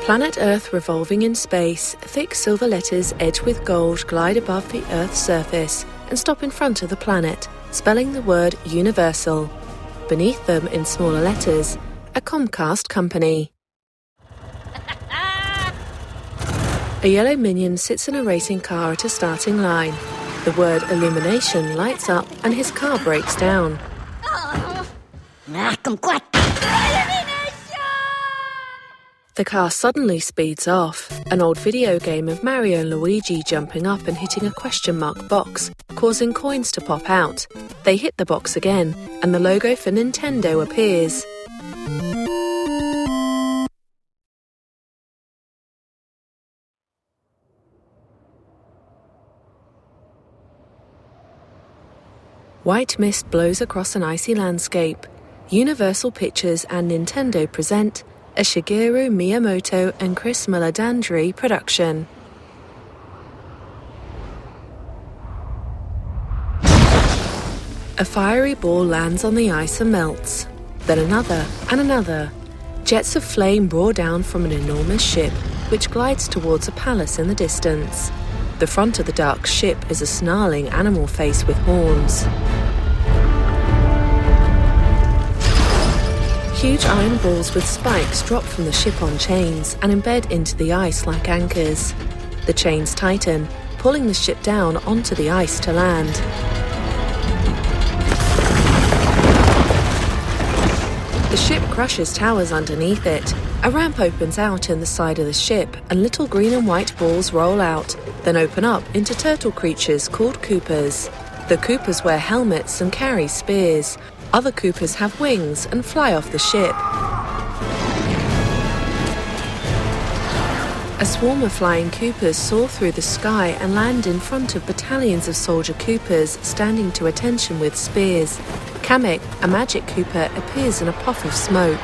Planet Earth revolving in space, thick silver letters edged with gold glide above the Earth's surface and stop in front of the planet, spelling the word Universal. Beneath them, in smaller letters, a Comcast company. A yellow minion sits in a racing car at a starting line. The word Illumination lights up and his car breaks down. The car suddenly speeds off, an old video game of Mario and Luigi jumping up and hitting a question mark box, causing coins to pop out. They hit the box again, and the logo for Nintendo appears. White mist blows across an icy landscape. Universal Pictures and Nintendo present a Shigeru Miyamoto and Chris Meledandri production. A fiery ball lands on the ice and melts. Then another and another. Jets of flame roar down from an enormous ship, which glides towards a palace in the distance. The front of the dark ship is a snarling animal face with horns. Huge iron balls with spikes drop from the ship on chains and embed into the ice like anchors. The chains tighten, pulling the ship down onto the ice to land. The ship crushes towers underneath it. A ramp opens out in the side of the ship, and little green and white balls roll out, then open up into turtle creatures called Koopas. The Koopas wear helmets and carry spears. Other Koopas have wings and fly off the ship. A swarm of flying Koopas soar through the sky and land in front of battalions of soldier Koopas standing to attention with spears. Kamek, a magic Koopa, appears in a puff of smoke.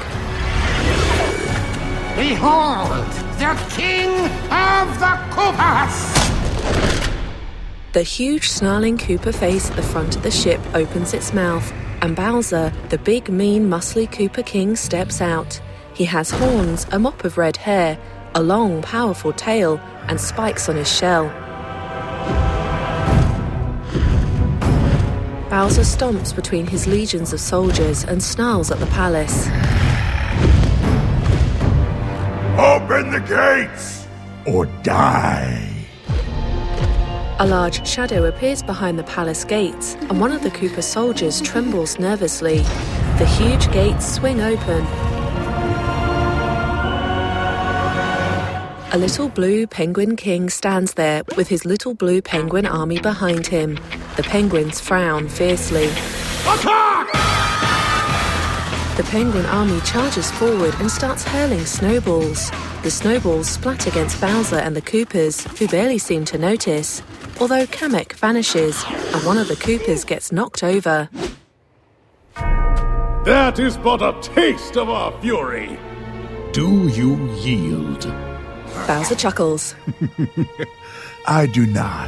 Behold, the king of the Koopas! The huge snarling Koopa face at the front of the ship opens its mouth, and Bowser, the big, mean, muscly Koopa King, steps out. He has horns, a mop of red hair, a long, powerful tail, and spikes on his shell. Bowser stomps between his legions of soldiers and snarls at the palace. Open the gates, or die! A large shadow appears behind the palace gates, and one of the Koopa soldiers trembles nervously. The huge gates swing open. A little blue penguin king stands there with his little blue penguin army behind him. The penguins frown fiercely. Attack! The penguin army charges forward and starts hurling snowballs. The snowballs splat against Bowser and the Koopas, who barely seem to notice, although Kamek vanishes and one of the Koopas gets knocked over. That is but a taste of our fury. Do you yield? Bowser chuckles. I do not.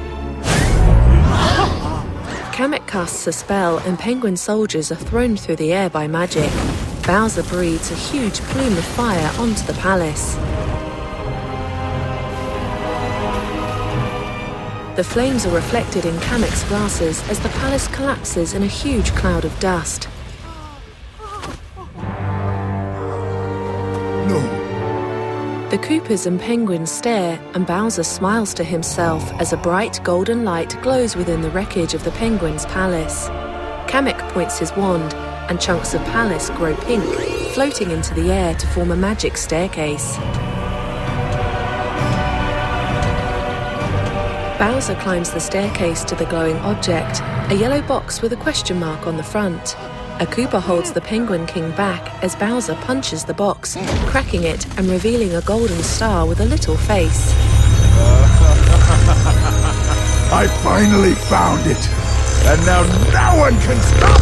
Kamek casts a spell and penguin soldiers are thrown through the air by magic. Bowser breathes a huge plume of fire onto the palace. The flames are reflected in Kamek's glasses as the palace collapses in a huge cloud of dust. No. The Koopas and penguins stare, and Bowser smiles to himself as a bright golden light glows within the wreckage of the penguins' palace. Kamek points his wand, and chunks of palace grow pink, floating into the air to form a magic staircase. Bowser climbs the staircase to the glowing object, a yellow box with a question mark on the front. A Koopa holds the Penguin King back as Bowser punches the box, cracking it and revealing a golden star with a little face. I finally found it, and now no one can stop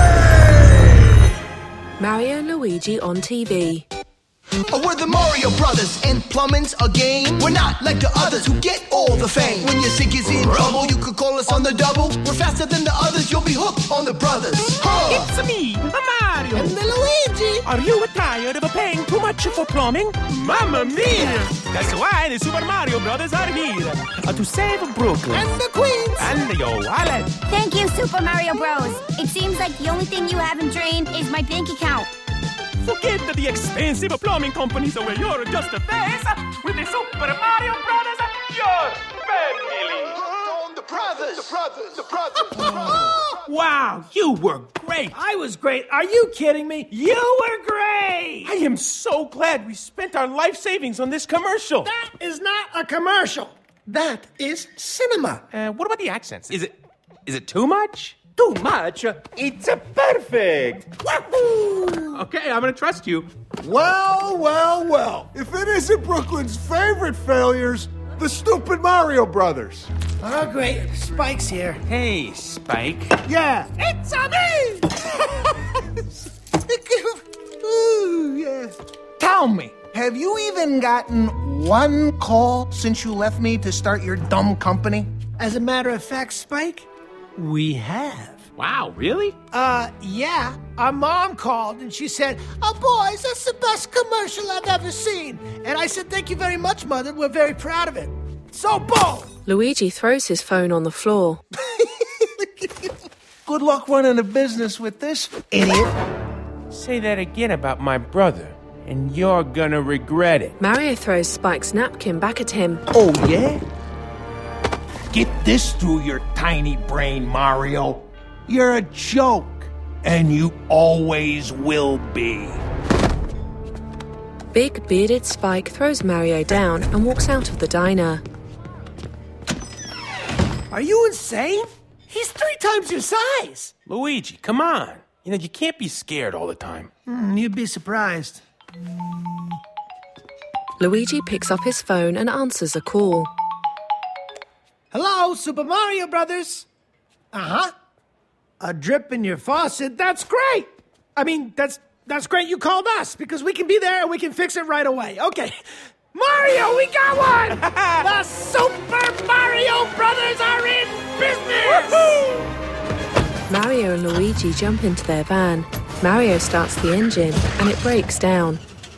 me! Mario and Luigi on TV. We're the Mario Brothers, and plumbing's a game. We're not like the others who get all the fame. When your sink is in trouble, you could call us on the double. We're faster than the others, you'll be hooked on the brothers. It's me, Mario. Mario. And the Luigi. Are you tired of paying too much for plumbing? Mamma mia! That's why the Super Mario Brothers are here. To save Brooklyn. And the Queens. And your wallet. Thank you, Super Mario Bros. It seems like the only thing you haven't drained is my bank account. Forget the expensive plumbing companies where you're just a face. With the Super Mario Brothers, your family. The brothers. Wow, you were great. I was great. Are you kidding me? You were great. I am so glad we spent our life savings on this commercial. That is not a commercial. That is cinema. What about the accents? Is it too much? Too much? It's perfect. Wahoo! Okay, I'm gonna trust you. Well. If it isn't Brooklyn's favorite failures, the stupid Mario Brothers. Oh, great. Spike's here. Hey, Spike. Yeah. It's a me! Ooh, yeah. Tell me, have you even gotten one call since you left me to start your dumb company? As a matter of fact, Spike, we have. Wow, really? Yeah. Our mom called and she said, "Oh, boys, that's the best commercial I've ever seen." And I said, "Thank you very much, Mother. We're very proud of it." So, boom! Luigi throws his phone on the floor. Good luck running a business with this, idiot. Say that again about my brother, and you're gonna regret it. Mario throws Spike's napkin back at him. Oh, yeah? Get this through your tiny brain, Mario. You're a joke, and you always will be. Big bearded Spike throws Mario down and walks out of the diner. Are you insane? He's 3 times your size. Luigi, come on. You can't be scared all the time. You'd be surprised. Luigi picks up his phone and answers a call. Hello, Super Mario Brothers. Uh-huh. A drip in your faucet, that's great. I mean, that's great you called us, because we can be there and we can fix it right away. Okay. Mario, we got one! The Super Mario Brothers are in business! Woohoo! Mario and Luigi jump into their van. Mario starts the engine and it breaks down.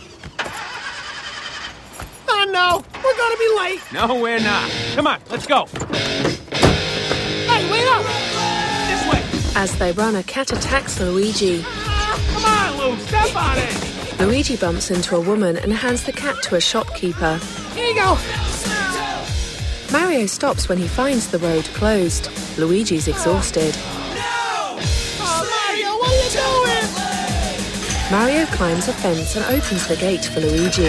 Oh no, we're gonna be late. No, we're not. Come on, let's go. Hey, wait up! This way. As they run, a cat attacks Luigi. Come on, Lou, step on it. Luigi bumps into a woman and hands the cat to a shopkeeper. Here you go. Mario stops when he finds the road closed. Luigi's exhausted. Oh, Mario, what are you doing? Mario climbs a fence and opens the gate for Luigi.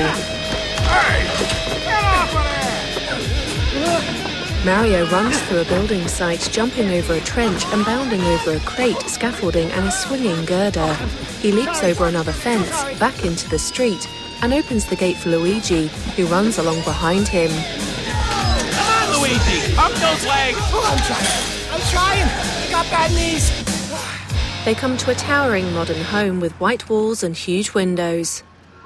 Mario runs through a building site, jumping over a trench and bounding over a crate, scaffolding and a swinging girder. He leaps over another fence, back into the street, and opens the gate for Luigi, who runs along behind him. Come on, Luigi! Up those legs! Oh, I'm trying. I got bad knees. They come to a towering modern home with white walls and huge windows.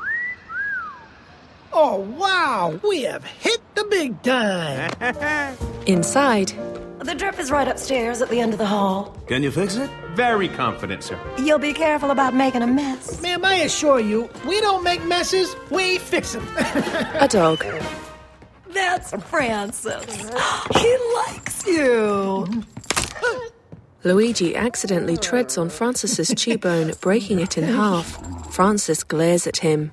Oh, wow. We have hit the big time. Inside, The drip is right upstairs at the end of the hall. Can you fix it? Very confident, sir. You'll be careful about making a mess. Ma'am, I assure you, we don't make messes, we fix them. a dog. That's Francis. He likes you. Luigi accidentally treads on Francis's chew bone, breaking it in half. Francis glares at him.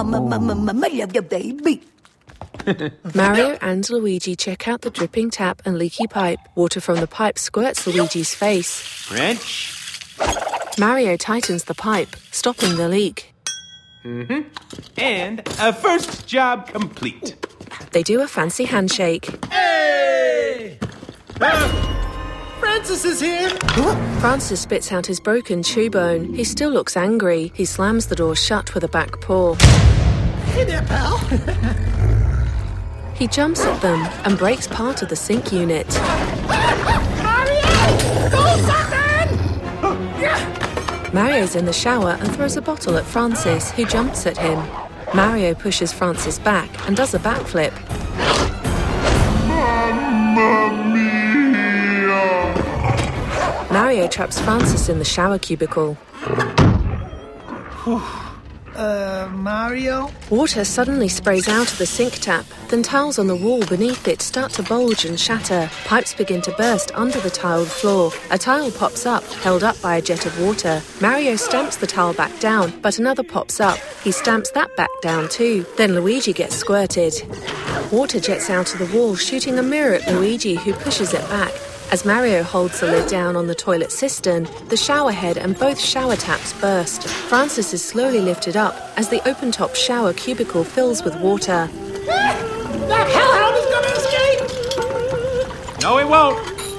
Baby. Mario and Luigi check out the dripping tap and leaky pipe. Water from the pipe squirts Luigi's face. French. Mario tightens the pipe, stopping the leak. And a first job complete. They do a fancy handshake. Hey! Francis is here. Francis spits out his broken chew bone. He still looks angry. He slams the door shut with a back paw. Hey there, pal. He jumps at them and breaks part of the sink unit. Mario! Do something! Mario's in the shower and throws a bottle at Francis, who jumps at him. Mario pushes Francis back and does a backflip. Mario traps Francis in the shower cubicle. Mario? Water suddenly sprays out of the sink tap, then tiles on the wall beneath it start to bulge and shatter. Pipes begin to burst under the tiled floor. A tile pops up, held up by a jet of water. Mario stamps the tile back down, but another pops up. He stamps that back down too. Then Luigi gets squirted. Water jets out of the wall, shooting a mirror at Luigi, who pushes it back. As Mario holds the lid down on the toilet cistern, the shower head and both shower taps burst. Francis is slowly lifted up as the open-top shower cubicle fills with water. That hellhound is gonna escape! No, it won't.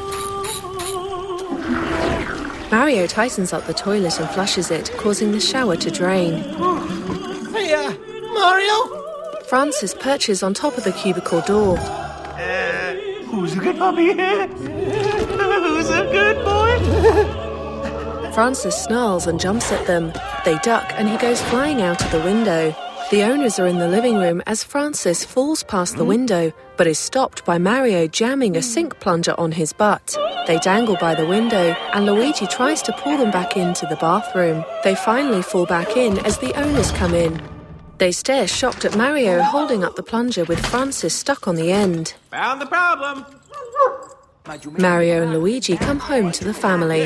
Mario tightens up the toilet and flushes it, causing the shower to drain. Hey, Mario? Francis perches on top of the cubicle door. Who's a good puppy? Who's a good boy? Francis snarls and jumps at them. They duck and he goes flying out of the window. The owners are in the living room as Francis falls past the window, but is stopped by Mario jamming a sink plunger on his butt. They dangle by the window, and Luigi tries to pull them back into the bathroom. They finally fall back in as the owners come in. They stare shocked at Mario holding up the plunger with Francis stuck on the end. Found the problem. Mario and Luigi come home to the family.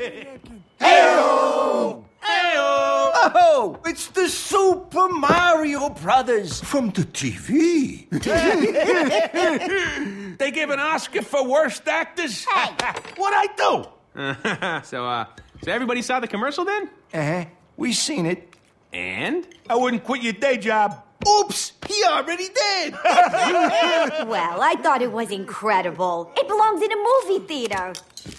Hey-o! Hey-o! Oh, it's the Super Mario Brothers from the TV. They give an Oscar for worst actors? What'd I do? So everybody saw the commercial then? Uh-huh. We seen it. And? I wouldn't quit your day job. Oops, he already did. Well, I thought it was incredible. It belongs in a movie theater.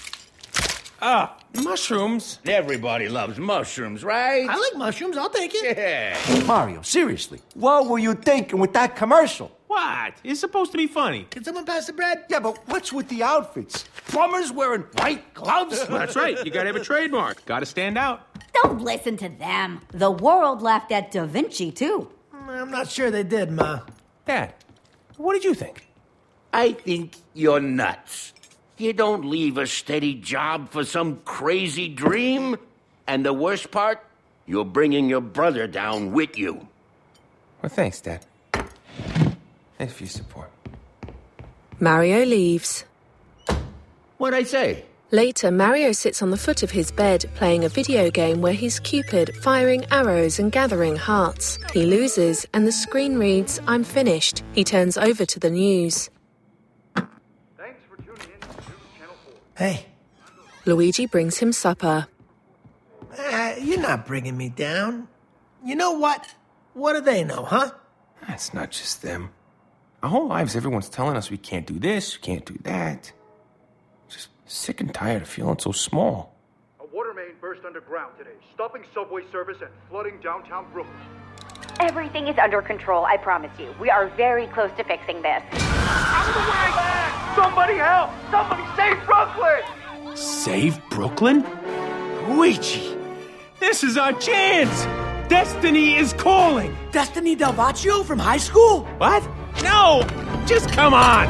Mushrooms. Everybody loves mushrooms, right? I like mushrooms, I'll take it. Yeah. Mario, seriously, what were you thinking with that commercial? What? It's supposed to be funny. Can someone pass the bread? Yeah, but what's with the outfits? Plumbers wearing white gloves? That's right. You gotta have a trademark. Gotta stand out. Don't listen to them. The world laughed at Da Vinci, too. I'm not sure they did, Ma. Dad, what did you think? I think you're nuts. You don't leave a steady job for some crazy dream. And the worst part, you're bringing your brother down with you. Well, thanks, Dad. Thanks for your support. Mario leaves. What'd I say? Later, Mario sits on the foot of his bed, playing a video game where he's Cupid, firing arrows and gathering hearts. He loses, and the screen reads, "I'm finished." He turns over to the news. Thanks for tuning in to Channel 4. Hey. Luigi brings him supper. You're not bringing me down. You know what? What do they know, huh? It's not just them. Our whole lives, everyone's telling us we can't do this, we can't do that. Just sick and tired of feeling so small. A water main burst underground today, stopping subway service and flooding downtown Brooklyn. Everything is under control, I promise you. We are very close to fixing this. Out of the way! Somebody help! Somebody save Brooklyn! Save Brooklyn? Luigi, this is our chance! Destiny is calling! Destiny Del Vacchio from high school? What? No! Just come on!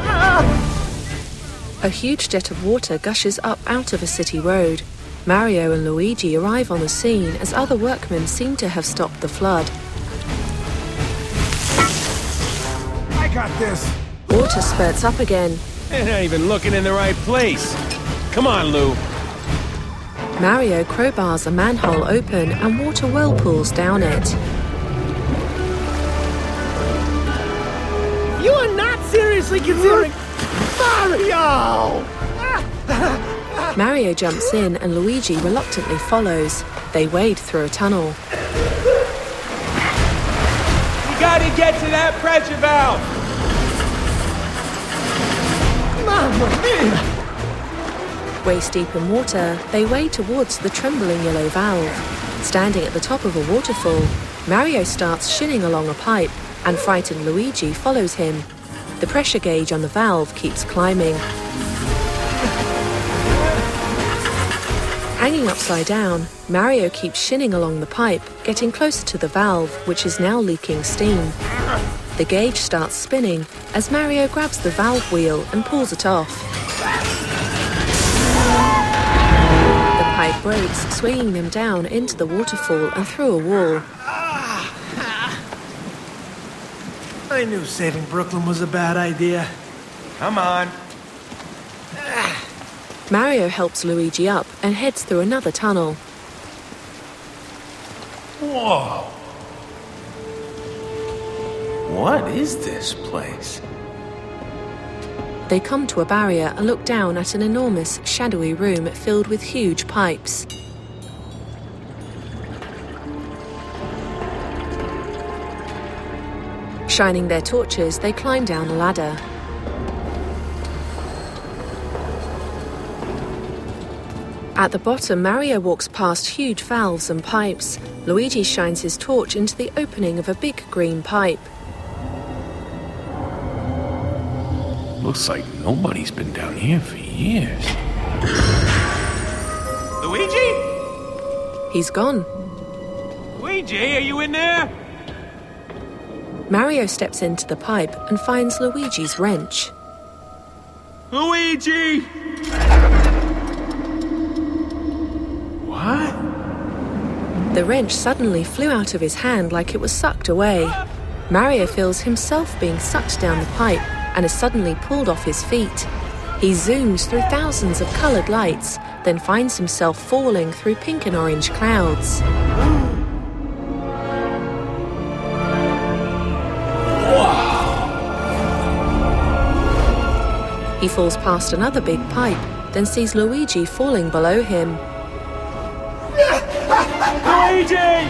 A huge jet of water gushes up out of a city road. Mario and Luigi arrive on the scene as other workmen seem to have stopped the flood. I got this. Water spurts up again. They're not even looking in the right place. Come on, Lou. Mario crowbars a manhole open and water whirlpools down it. You are not seriously considering Mario! Mario jumps in and Luigi reluctantly follows. They wade through a tunnel. We gotta get to that pressure valve! Mamma mia! Waist deep in water, they wade towards the trembling yellow valve. Standing at the top of a waterfall, Mario starts shinning along a pipe, and frightened Luigi follows him. The pressure gauge on the valve keeps climbing. Hanging upside down, Mario keeps shinning along the pipe, getting closer to the valve, which is now leaking steam. The gauge starts spinning as Mario grabs the valve wheel and pulls it off. The pipe breaks, swinging them down into the waterfall and through a wall. I knew saving Brooklyn was a bad idea. Come on. Mario helps Luigi up and heads through another tunnel. Whoa. What is this place? They come to a barrier and look down at an enormous, shadowy room filled with huge pipes. Shining their torches, they climb down a ladder. At the bottom, Mario walks past huge valves and pipes. Luigi shines his torch into the opening of a big green pipe. Looks like nobody's been down here for years. Luigi? He's gone. Luigi, are you in there? Mario steps into the pipe and finds Luigi's wrench. Luigi! What? The wrench suddenly flew out of his hand like it was sucked away. Mario feels himself being sucked down the pipe and is suddenly pulled off his feet. He zooms through thousands of coloured lights, then finds himself falling through pink and orange clouds. He falls past another big pipe, then sees Luigi falling below him. Luigi!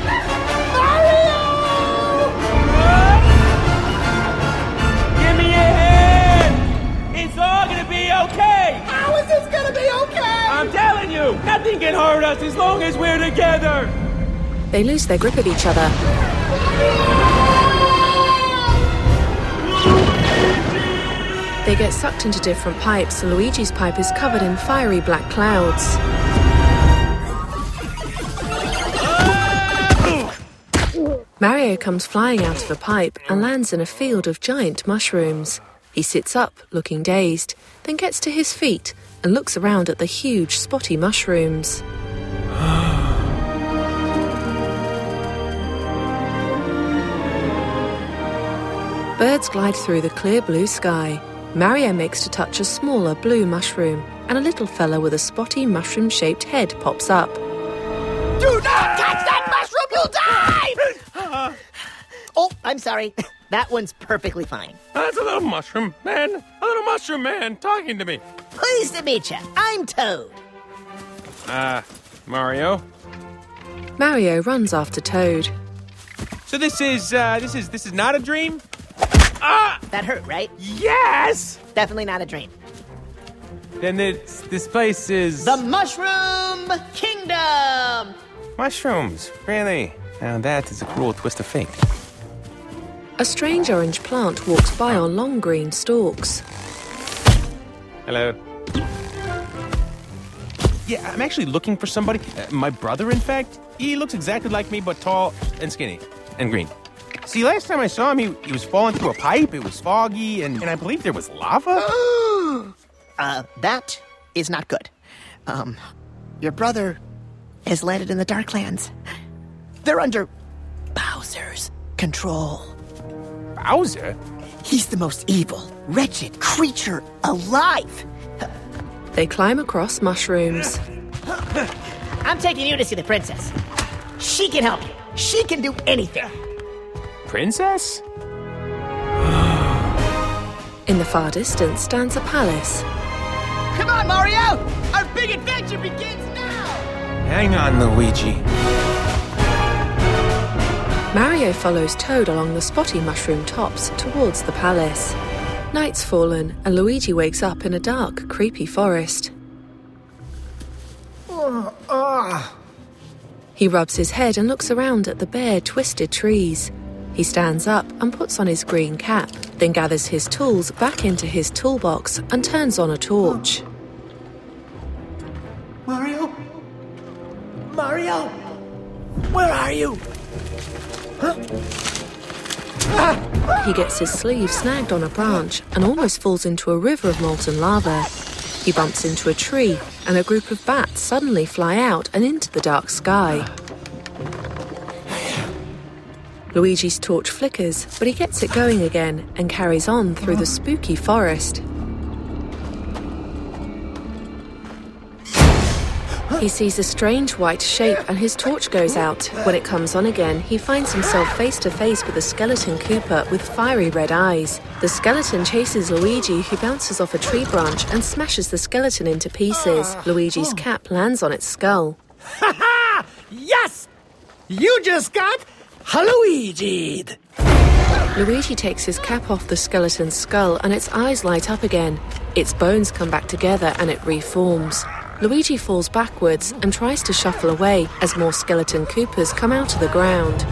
Give me your hand! It's all gonna be okay! How is this gonna be okay? I'm telling you, nothing can hurt us as long as we're together! They lose their grip of each other. They get sucked into different pipes, and Luigi's pipe is covered in fiery black clouds. Mario comes flying out of a pipe and lands in a field of giant mushrooms. He sits up, looking dazed, then gets to his feet and looks around at the huge, spotty mushrooms. Birds glide through the clear blue sky. Mario makes to touch a smaller blue mushroom, and a little fella with a spotty mushroom-shaped head pops up. Do not touch that mushroom, you'll die! Oh, I'm sorry. That one's perfectly fine. That's a little mushroom man. A little mushroom man talking to me. Pleased to meet you. I'm Toad. Mario? Mario runs after Toad. So this is not a dream? That hurt, right? Yes! Definitely not a dream. Then this place is... The Mushroom Kingdom! Mushrooms, really? Now that is a cruel twist of fate. A strange orange plant walks by on long green stalks. Hello. Yeah, I'm actually looking for somebody. My brother, in fact. He looks exactly like me, but tall and skinny and green. See, last time I saw him, he was falling through a pipe. It was foggy, and I believe there was lava. That is not good. Your brother has landed in the Darklands. They're under Bowser's control. Bowser? He's the most evil, wretched creature alive. They climb across mushrooms. I'm taking you to see the princess. She can help you. She can do anything. Princess? In the far distance stands a palace. Come on, Mario! Our big adventure begins now! Hang on, Luigi. Mario follows Toad along the spotty mushroom tops towards the palace. Night's fallen, and Luigi wakes up in a dark, creepy forest. He rubs his head and looks around at the bare, twisted trees. He stands up and puts on his green cap, then gathers his tools back into his toolbox and turns on a torch. Mario? Mario? Where are you? He gets his sleeve snagged on a branch and almost falls into a river of molten lava. He bumps into a tree, and a group of bats suddenly fly out and into the dark sky. Luigi's torch flickers, but he gets it going again and carries on through the spooky forest. He sees a strange white shape and his torch goes out. When it comes on again, he finds himself face to face with a skeleton Koopa with fiery red eyes. The skeleton chases Luigi, who bounces off a tree branch and smashes the skeleton into pieces. Luigi's cap lands on its skull. Ha ha! Yes! You just got Luigi'd! Luigi takes his cap off the skeleton's skull and its eyes light up again. Its bones come back together and it reforms. Luigi falls backwards and tries to shuffle away as more skeleton Koopas come out of the ground.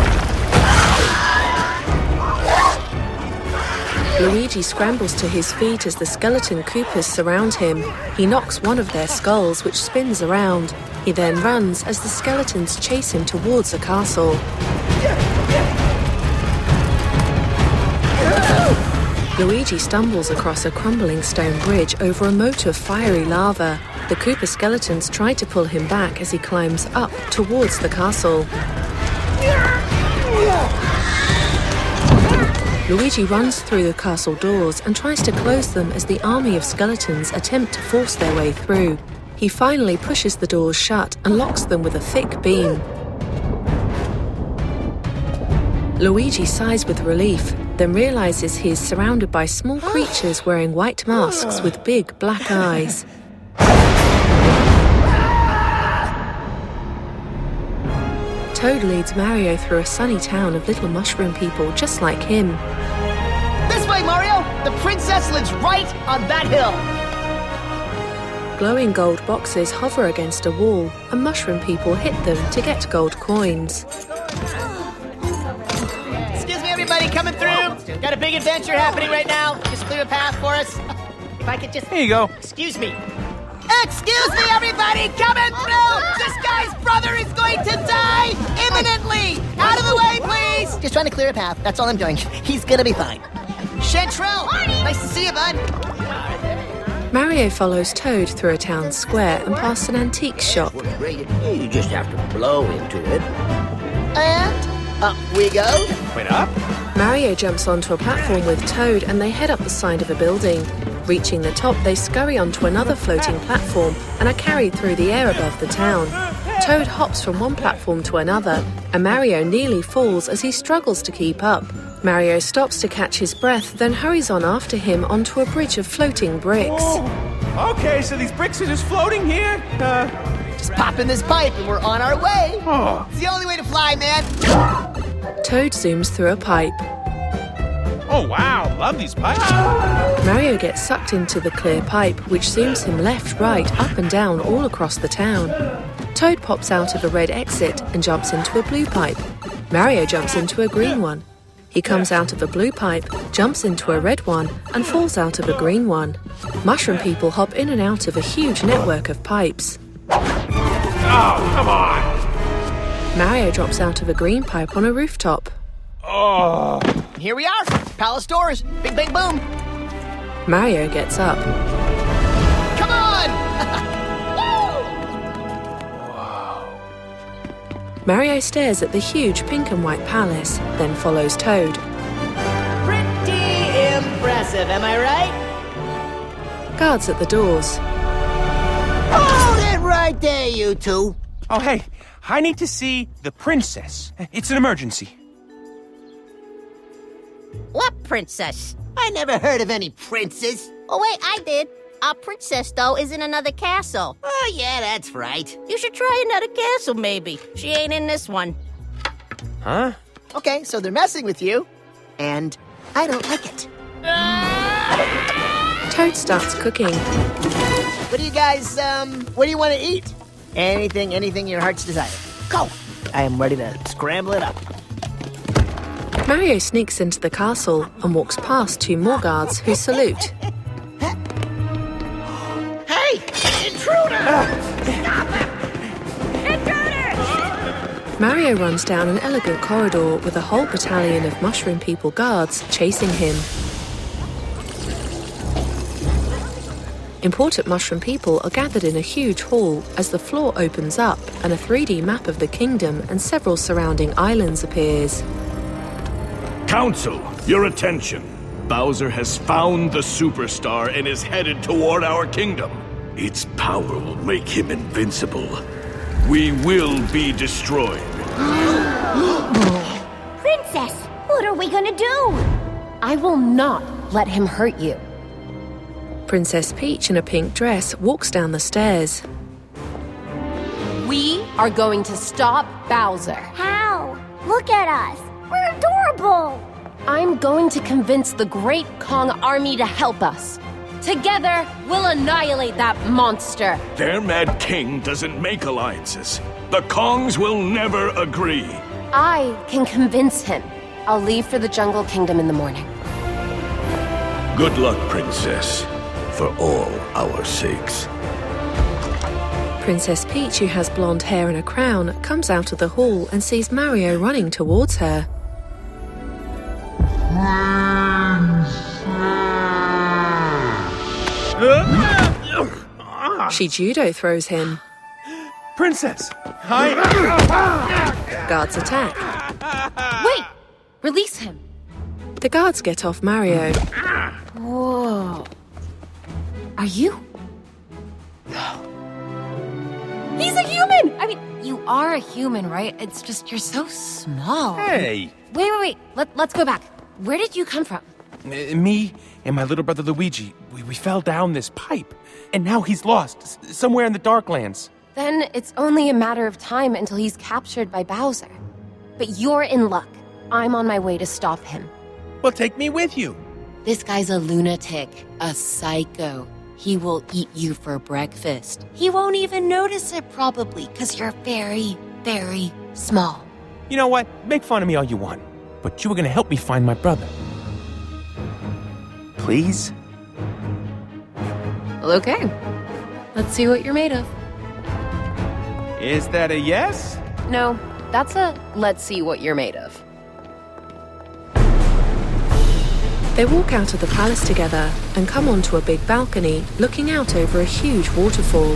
Luigi scrambles to his feet as the skeleton Koopas surround him. He knocks one of their skulls, which spins around. He then runs as the skeletons chase him towards a castle. Luigi stumbles across a crumbling stone bridge over a moat of fiery lava. The Koopa skeletons try to pull him back as he climbs up towards the castle. Luigi runs through the castle doors and tries to close them as the army of skeletons attempt to force their way through. He finally pushes the doors shut and locks them with a thick beam. Luigi sighs with relief, then realizes he is surrounded by small creatures wearing white masks with big black eyes. Toad leads Mario through a sunny town of little mushroom people just like him. This way, Mario! The princess lives right on that hill! Glowing gold boxes hover against a wall, and mushroom people hit them to get gold coins. Excuse me, everybody, coming through. Got a big adventure happening right now. Just clear a path for us. If I could just... Here you go. Excuse me. Excuse me, everybody, coming through! This guy's brother is going to die imminently! Out of the way, please! Just trying to clear a path. That's all I'm doing. He's gonna be fine. Chantrell! Nice to see you, bud. Mario follows Toad through a town square and past an antique shop. You just have to blow into it. And up we go. Wait, up? Mario jumps onto a platform with Toad and they head up the side of a building. Reaching the top, they scurry onto another floating platform and are carried through the air above the town. Toad hops from one platform to another, and Mario nearly falls as he struggles to keep up. Mario stops to catch his breath, then hurries on after him onto a bridge of floating bricks. Oh, okay, so these bricks are just floating here? Just pop in this pipe and we're on our way. Oh. It's the only way to fly, man. Toad zooms through a pipe. Oh, wow, love these pipes. Mario gets sucked into the clear pipe, which zooms him left, right, up and down all across the town. Toad pops out of a red exit and jumps into a blue pipe. Mario jumps into a green one. He comes out of a blue pipe, jumps into a red one, and falls out of a green one. Mushroom people hop in and out of a huge network of pipes. Oh, come on! Mario drops out of a green pipe on a rooftop. Oh. Here we are. Palace doors. Big, big boom. Mario gets up. Come on! Wow. Mario stares at the huge pink and white palace, then follows Toad. Pretty impressive, am I right? Guards at the doors. Hold it right there, you two. Oh, hey, I need to see the princess. It's an emergency. What princess? I never heard of any princess. Oh, wait, I did. Our princess, though, is in another castle. Oh, yeah, that's right. You should try another castle, maybe. She ain't in this one. Huh? Okay, so they're messing with you, and I don't like it. Toad starts cooking. What do you guys, what do you want to eat? Anything your heart's desire. Go! I am ready to scramble it up. Mario sneaks into the castle and walks past two more guards who salute. Hey! Intruder! Stop him! Intruder! Mario runs down an elegant corridor with a whole battalion of mushroom people guards chasing him. Important mushroom people are gathered in a huge hall as the floor opens up and a 3D map of the kingdom and several surrounding islands appears. Council, your attention. Bowser has found the superstar and is headed toward our kingdom. Its power will make him invincible. We will be destroyed. Princess, what are we gonna do? I will not let him hurt you. Princess Peach in a pink dress walks down the stairs. We are going to stop Bowser. How? Look at us. We're adorable. I'm going to convince the Great Kong Army to help us. Together, we'll annihilate that monster. Their Mad King doesn't make alliances. The Kongs will never agree. I can convince him. I'll leave for the Jungle Kingdom in the morning. Good luck, Princess. For all our sakes. Princess Peach, who has blonde hair and a crown, comes out of the hall and sees Mario running towards her. She judo throws him. Princess! Hi! Guards attack. Wait! Release him. The guards get off Mario. Whoa. Are you? He's a human! I mean, you are a human, right? It's just you're so small. Hey! Wait. Let's go back. Where did you come from? Me and my little brother Luigi, we fell down this pipe. And now he's lost, somewhere in the Darklands. Then it's only a matter of time until he's captured by Bowser. But you're in luck. I'm on my way to stop him. Well, take me with you. This guy's a lunatic, a psycho. He will eat you for breakfast. He won't even notice it probably, because you're very, very small. You know what? Make fun of me all you want. But you were going to help me find my brother. Please? Well, okay. Let's see what you're made of. Is that a yes? No, that's a let's see what you're made of. They walk out of the palace together and come onto a big balcony looking out over a huge waterfall.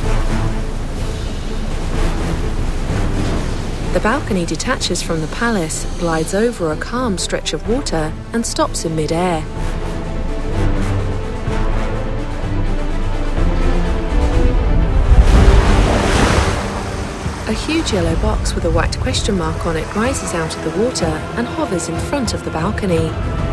The balcony detaches from the palace, glides over a calm stretch of water and stops in mid-air. A huge yellow box with a white question mark on it rises out of the water and hovers in front of the balcony.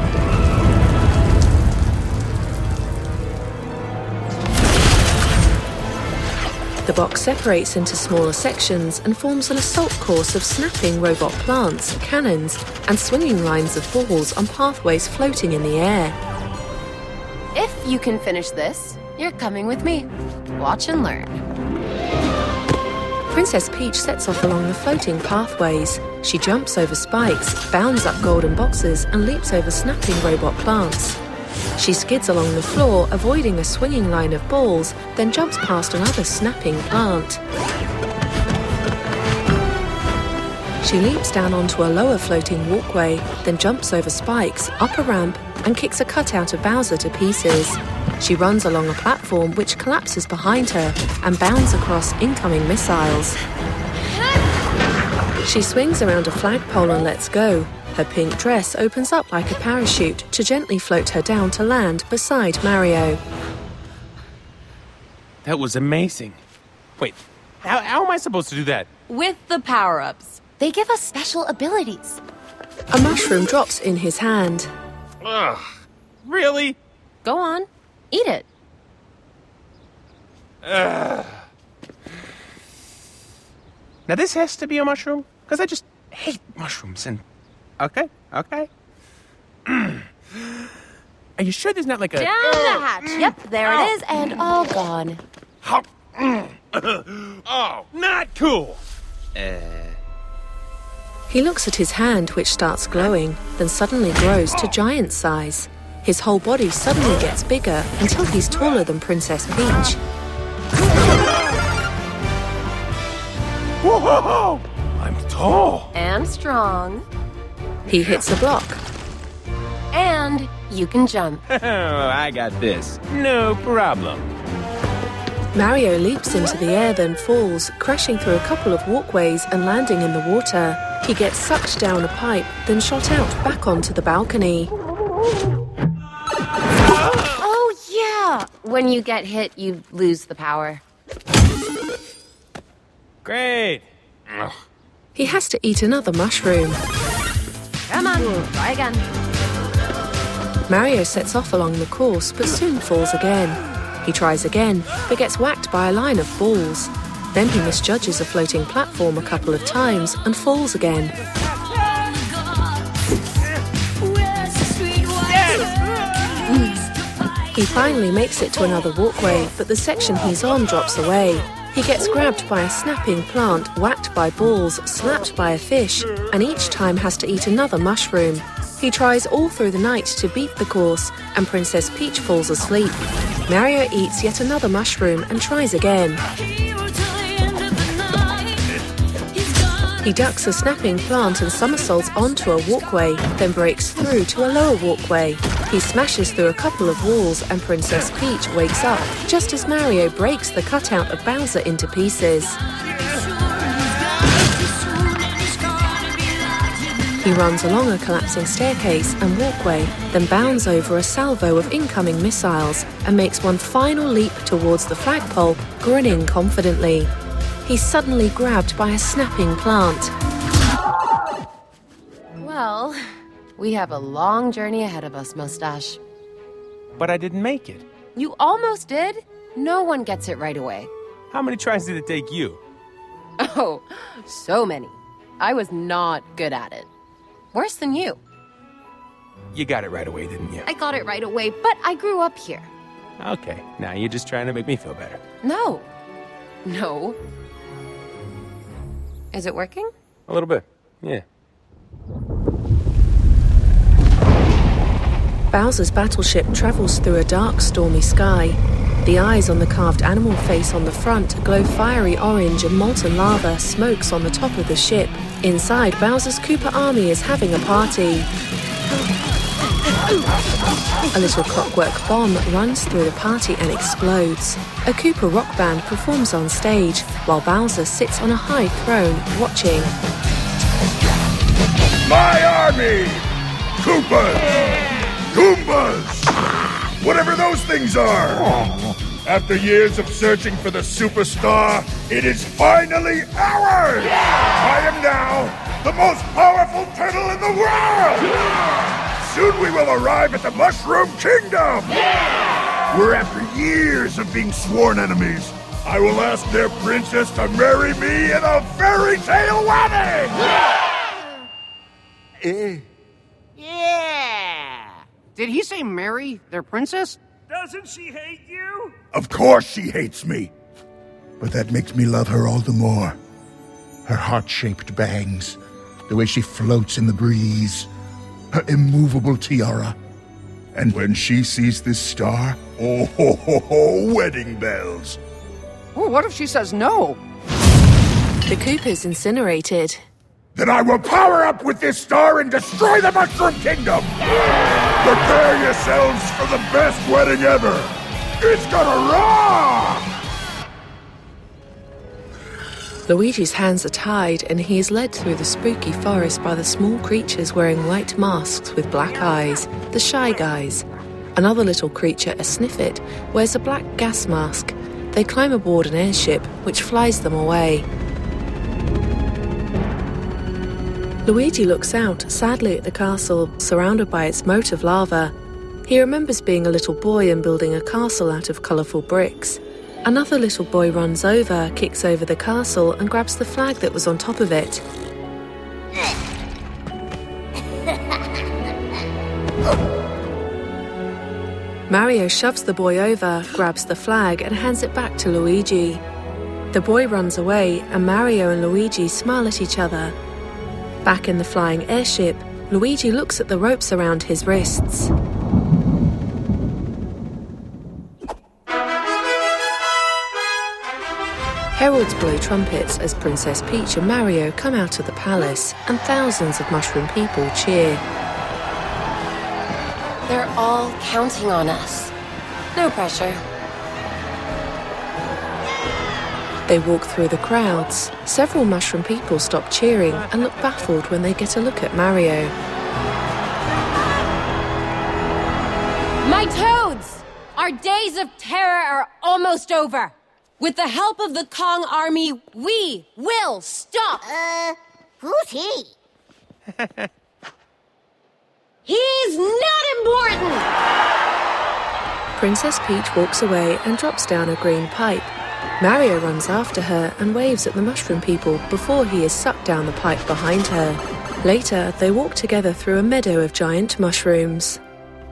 The box separates into smaller sections and forms an assault course of snapping robot plants, cannons, and swinging lines of balls on pathways floating in the air. If you can finish this, you're coming with me. Watch and learn. Princess Peach sets off along the floating pathways. She jumps over spikes, bounds up golden boxes, and leaps over snapping robot plants. She skids along the floor, avoiding a swinging line of balls, then jumps past another snapping plant. She leaps down onto a lower floating walkway, then jumps over spikes, up a ramp, and kicks a cutout of Bowser to pieces. She runs along a platform which collapses behind her and bounds across incoming missiles. She swings around a flagpole and lets go. Her pink dress opens up like a parachute to gently float her down to land beside Mario. That was amazing. Wait, how am I supposed to do that? With the power-ups. They give us special abilities. A mushroom drops in his hand. Ugh, really? Go on, eat it. Now this has to be a mushroom? Because I just hate mushrooms and... Okay. Are you sure there's not like a... Down the hatch. Yep, there it is, and all gone. Oh, not cool. He looks at his hand, which starts glowing, then suddenly grows to giant size. His whole body suddenly gets bigger until he's taller than Princess Peach. Whoa! I'm tall. And strong. He hits a block. And you can jump. I got this. No problem. Mario leaps into the air, then falls, crashing through a couple of walkways and landing in the water. He gets sucked down a pipe, then shot out back onto the balcony. Oh, yeah! When you get hit, you lose the power. Great! He has to eat another mushroom. Come on, try again. Mario sets off along the course, but soon falls again. He tries again, but gets whacked by a line of balls. Then he misjudges a floating platform a couple of times and falls again. He finally makes it to another walkway, but the section he's on drops away. He gets grabbed by a snapping plant, whacked by balls, slapped by a fish, and each time has to eat another mushroom. He tries all through the night to beat the course, and Princess Peach falls asleep. Mario eats yet another mushroom and tries again. He ducks a snapping plant and somersaults onto a walkway, then breaks through to a lower walkway. He smashes through a couple of walls and Princess Peach wakes up, just as Mario breaks the cutout of Bowser into pieces. He runs along a collapsing staircase and walkway, then bounds over a salvo of incoming missiles and makes one final leap towards the flagpole, grinning confidently. He's suddenly grabbed by a snapping plant. Well, we have a long journey ahead of us, Mustache. But I didn't make it. You almost did? No one gets it right away. How many tries did it take you? Oh, so many. I was not good at it. Worse than you. You got it right away, didn't you? I got it right away, but I grew up here. Okay, now you're just trying to make me feel better. No. No. Is it working? A little bit, yeah. Bowser's battleship travels through a dark, stormy sky. The eyes on the carved animal face on the front glow fiery orange, and molten lava smokes on the top of the ship. Inside, Bowser's Koopa army is having a party. A little clockwork bomb runs through the party and explodes. A Koopa rock band performs on stage, while Bowser sits on a high throne, watching. My army! Koopas! Goombas! Whatever those things are! After years of searching for the superstar, it is finally ours! I am now the most powerful turtle in the world! Soon we will arrive at the Mushroom Kingdom! We're after years of being sworn enemies. I will ask their princess to marry me in a fairy tale wedding! Yeah! Did he say marry their princess? Doesn't she hate you? Of course she hates me. But that makes me love her all the more. Her heart-shaped bangs, the way she floats in the breeze, her immovable tiara. And when she sees this star, oh ho ho ho, wedding bells. Oh, what if she says no? The Koopa's incinerated. Then I will power up with this star and destroy the Mushroom Kingdom! Prepare yourselves for the best wedding ever! It's gonna rock! Luigi's hands are tied and he is led through the spooky forest by the small creatures wearing white masks with black eyes, the Shy Guys. Another little creature, a Sniffit, wears a black gas mask. They climb aboard an airship, which flies them away. Luigi looks out sadly at the castle, surrounded by its moat of lava. He remembers being a little boy and building a castle out of colourful bricks. Another little boy runs over, kicks over the castle, and grabs the flag that was on top of it. Mario shoves the boy over, grabs the flag, and hands it back to Luigi. The boy runs away, and Mario and Luigi smile at each other. Back in the flying airship, Luigi looks at the ropes around his wrists. Heralds blow trumpets as Princess Peach and Mario come out of the palace, and thousands of mushroom people cheer. They're all counting on us. No pressure. They walk through the crowds. Several mushroom people stop cheering and look baffled when they get a look at Mario. My toads! Our days of terror are almost over. With the help of the Kong army, we will stop! Who's he? He's not important! Princess Peach walks away and drops down a green pipe. Mario runs after her and waves at the mushroom people before he is sucked down the pipe behind her. Later, they walk together through a meadow of giant mushrooms.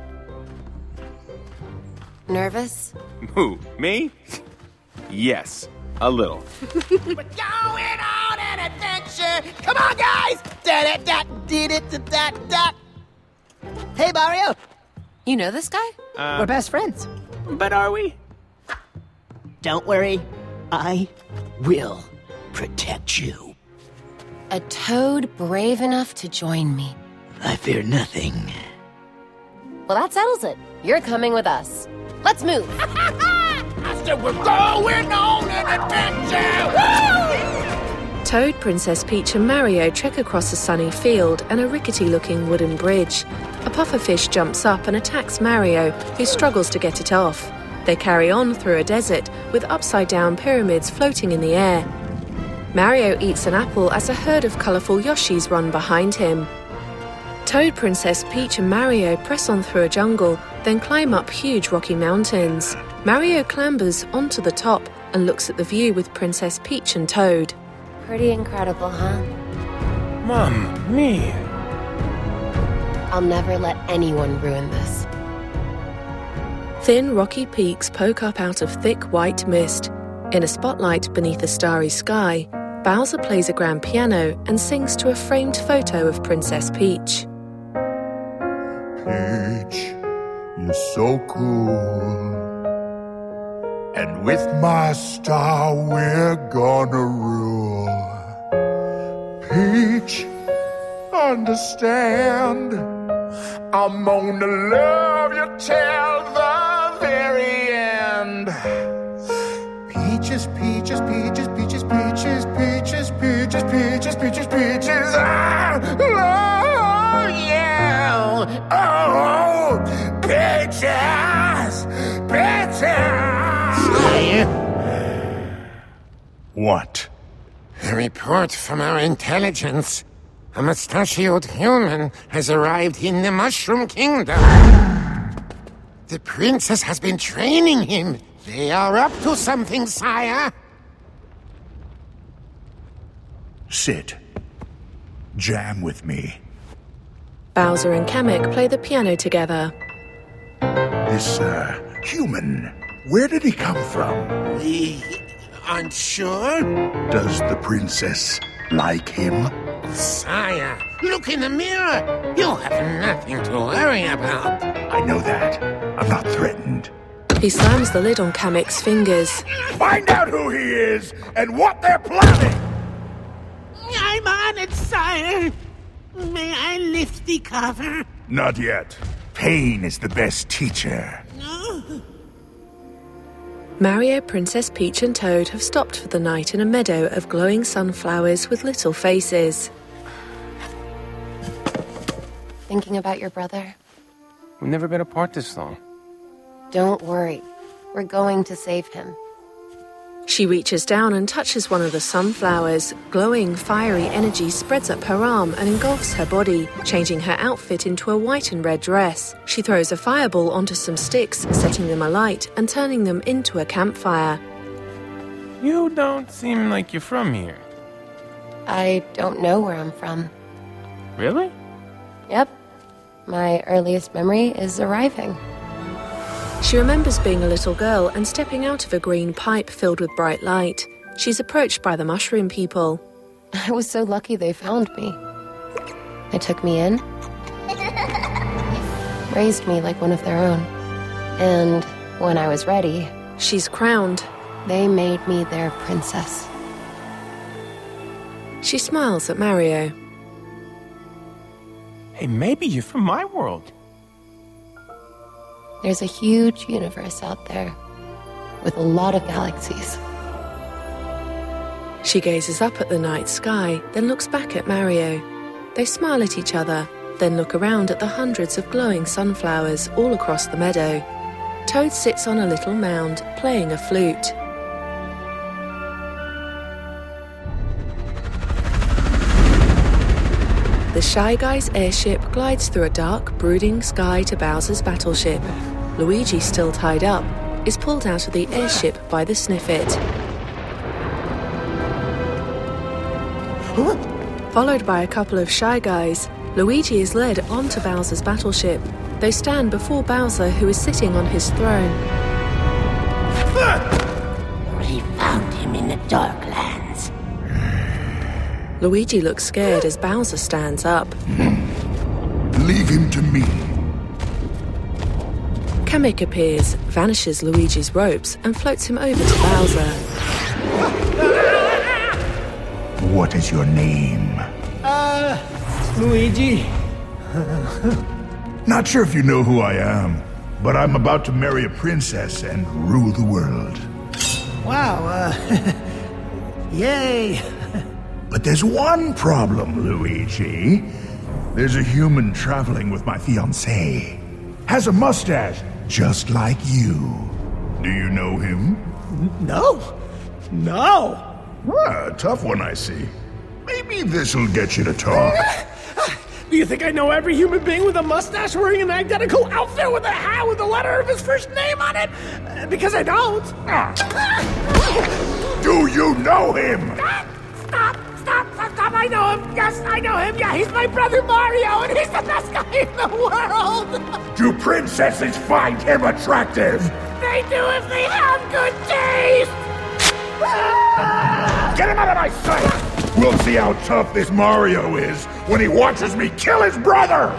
Nervous? Who, me? Yes, a little. We're going on an adventure! Come on, guys! Da-da-da-dee-da-da-da-da. Hey, Mario! You know this guy? We're best friends. But are we? Don't worry. I will protect you. A toad brave enough to join me. I fear nothing. Well, that settles it. You're coming with us. Let's move. I said we're going on an adventure! Woo! Toad, Princess Peach and Mario trek across a sunny field and a rickety-looking wooden bridge. A pufferfish jumps up and attacks Mario, who struggles to get it off. They carry on through a desert with upside-down pyramids floating in the air. Mario eats an apple as a herd of colourful Yoshis run behind him. Toad, Princess Peach and Mario press on through a jungle, then climb up huge rocky mountains. Mario clambers onto the top and looks at the view with Princess Peach and Toad. Pretty incredible, huh? Mom, me. I'll never let anyone ruin this. Thin, rocky peaks poke up out of thick white mist. In a spotlight beneath a starry sky, Bowser plays a grand piano and sings to a framed photo of Princess Peach. Peach, you're so cool. And with my star, we're gonna rule. Peach, understand, I'm gonna love you till the very end. Peaches, peaches, peaches, peaches, peaches, peaches, peaches, peaches, peaches, peaches. Ah, oh, yeah. Oh, peaches, peaches. What? A report from our intelligence. A mustachioed human has arrived in the Mushroom Kingdom. The princess has been training him. They are up to something, sire. Sit. Jam with me. Bowser and Kamek play the piano together. This, human, where did he come from? We aren't sure. Does the princess like him? Sire, look in the mirror. You have nothing to worry about. I know that. I'm not threatened. He slams the lid on Kamek's fingers. Find out who he is and what they're planning! I'm on it, sire. May I lift the cover? Not yet. Pain is the best teacher. Mario, Princess Peach and Toad have stopped for the night in a meadow of glowing sunflowers with little faces. Thinking about your brother? We've never been apart this long. Don't worry. We're going to save him. She reaches down and touches one of the sunflowers. Glowing, fiery energy spreads up her arm and engulfs her body, changing her outfit into a white and red dress. She throws a fireball onto some sticks, setting them alight and turning them into a campfire. You don't seem like you're from here. I don't know where I'm from. Really? Yep. My earliest memory is arriving. She remembers being a little girl and stepping out of a green pipe filled with bright light. She's approached by the mushroom people. I was so lucky they found me. They took me in, raised me like one of their own. And when I was ready, she's crowned. They made me their princess. She smiles at Mario. Hey, maybe you're from my world. There's a huge universe out there with a lot of galaxies. She gazes up at the night sky, then looks back at Mario. They smile at each other, then look around at the hundreds of glowing sunflowers all across the meadow. Toad sits on a little mound, playing a flute. The Shy Guy's airship glides through a dark, brooding sky to Bowser's battleship. Luigi, still tied up, is pulled out of the airship by the Sniffit. Followed by a couple of Shy Guys, Luigi is led onto Bowser's battleship. They stand before Bowser, who is sitting on his throne. We found him in the Darklands. Luigi looks scared as Bowser stands up. Leave him to me. Kamek appears, vanishes Luigi's ropes, and floats him over to Bowser. What is your name? Luigi. Not sure if you know who I am, but I'm about to marry a princess and rule the world. Wow, yay. But there's one problem, Luigi. There's a human traveling with my fiancée. Has a mustache, just like you. Do you know him? No. Tough one, I see. Maybe this'll get you to talk. Do you think I know every human being with a mustache wearing an identical outfit with a hat with the letter of his first name on it? Because I don't. Do you know him? Stop! I know him. Yes, I know him. Yeah, he's my brother Mario, and he's the best guy in the world. Do princesses find him attractive? They do if they have good taste. Get him out of my sight! We'll see how tough this Mario is when he watches me kill his brother!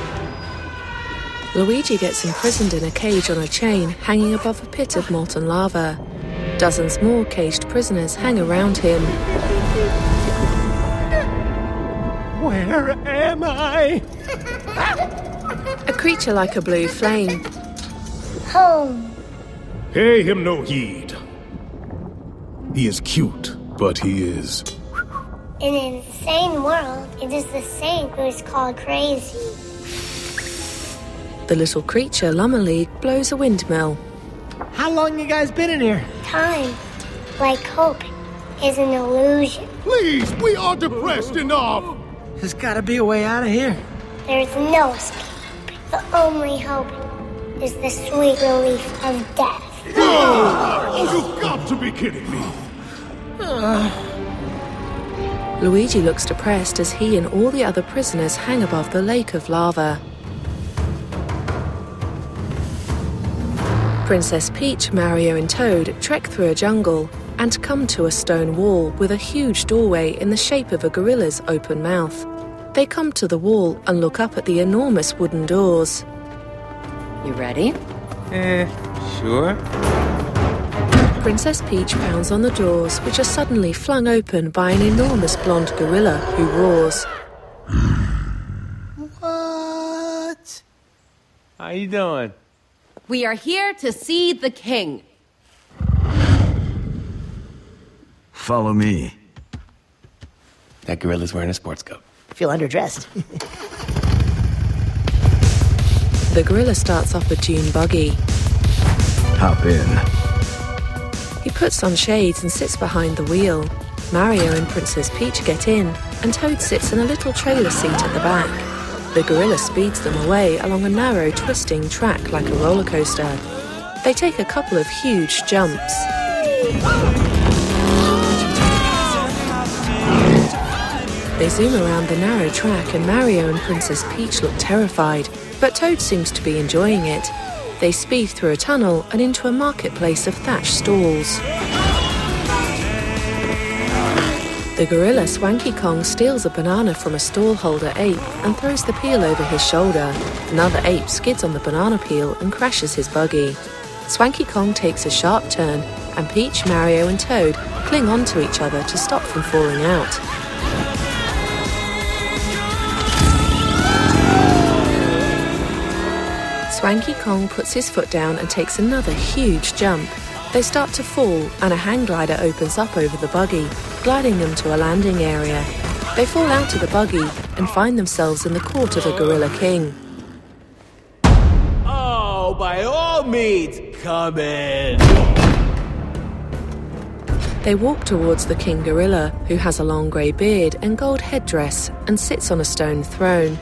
Luigi gets imprisoned in a cage on a chain hanging above a pit of molten lava. Dozens more caged prisoners hang around him. Where am I? A creature like a blue flame. Home. Pay him no heed. He is cute, but he is... In an insane world, it is the same who is called crazy. The little creature, Lumberleague, blows a windmill. How long you guys been in here? Time, like hope, is an illusion. Please, we are depressed enough. There's gotta be a way out of here. There's no escape. The only hope is the sweet relief of death. Oh, you've got to be kidding me. Luigi looks depressed as he and all the other prisoners hang above the lake of lava. Princess Peach, Mario and Toad trek through a jungle and come to a stone wall with a huge doorway in the shape of a gorilla's open mouth. They come to the wall and look up at the enormous wooden doors. You ready? Sure. Princess Peach pounds on the doors, which are suddenly flung open by an enormous blonde gorilla who roars. What? How you doing? We are here to see the king. Follow me. That gorilla's wearing a sports coat. Feel underdressed. The gorilla starts off a dune buggy. Hop in. He puts on shades and sits behind the wheel. Mario and Princess Peach get in, and Toad sits in a little trailer seat at the back. The gorilla speeds them away along a narrow, twisting track like a roller coaster. They take a couple of huge jumps. They zoom around the narrow track, and Mario and Princess Peach look terrified, but Toad seems to be enjoying it. They speed through a tunnel and into a marketplace of thatched stalls. The gorilla Swanky Kong steals a banana from a stallholder ape and throws the peel over his shoulder. Another ape skids on the banana peel and crashes his buggy. Swanky Kong takes a sharp turn, and Peach, Mario and Toad cling onto each other to stop from falling out. Swanky Kong puts his foot down and takes another huge jump. They start to fall, and a hang glider opens up over the buggy, gliding them to a landing area. They fall out of the buggy and find themselves in the court of a gorilla king. Oh, by all means, come in. They walk towards the king gorilla, who has a long grey beard and gold headdress and sits on a stone throne.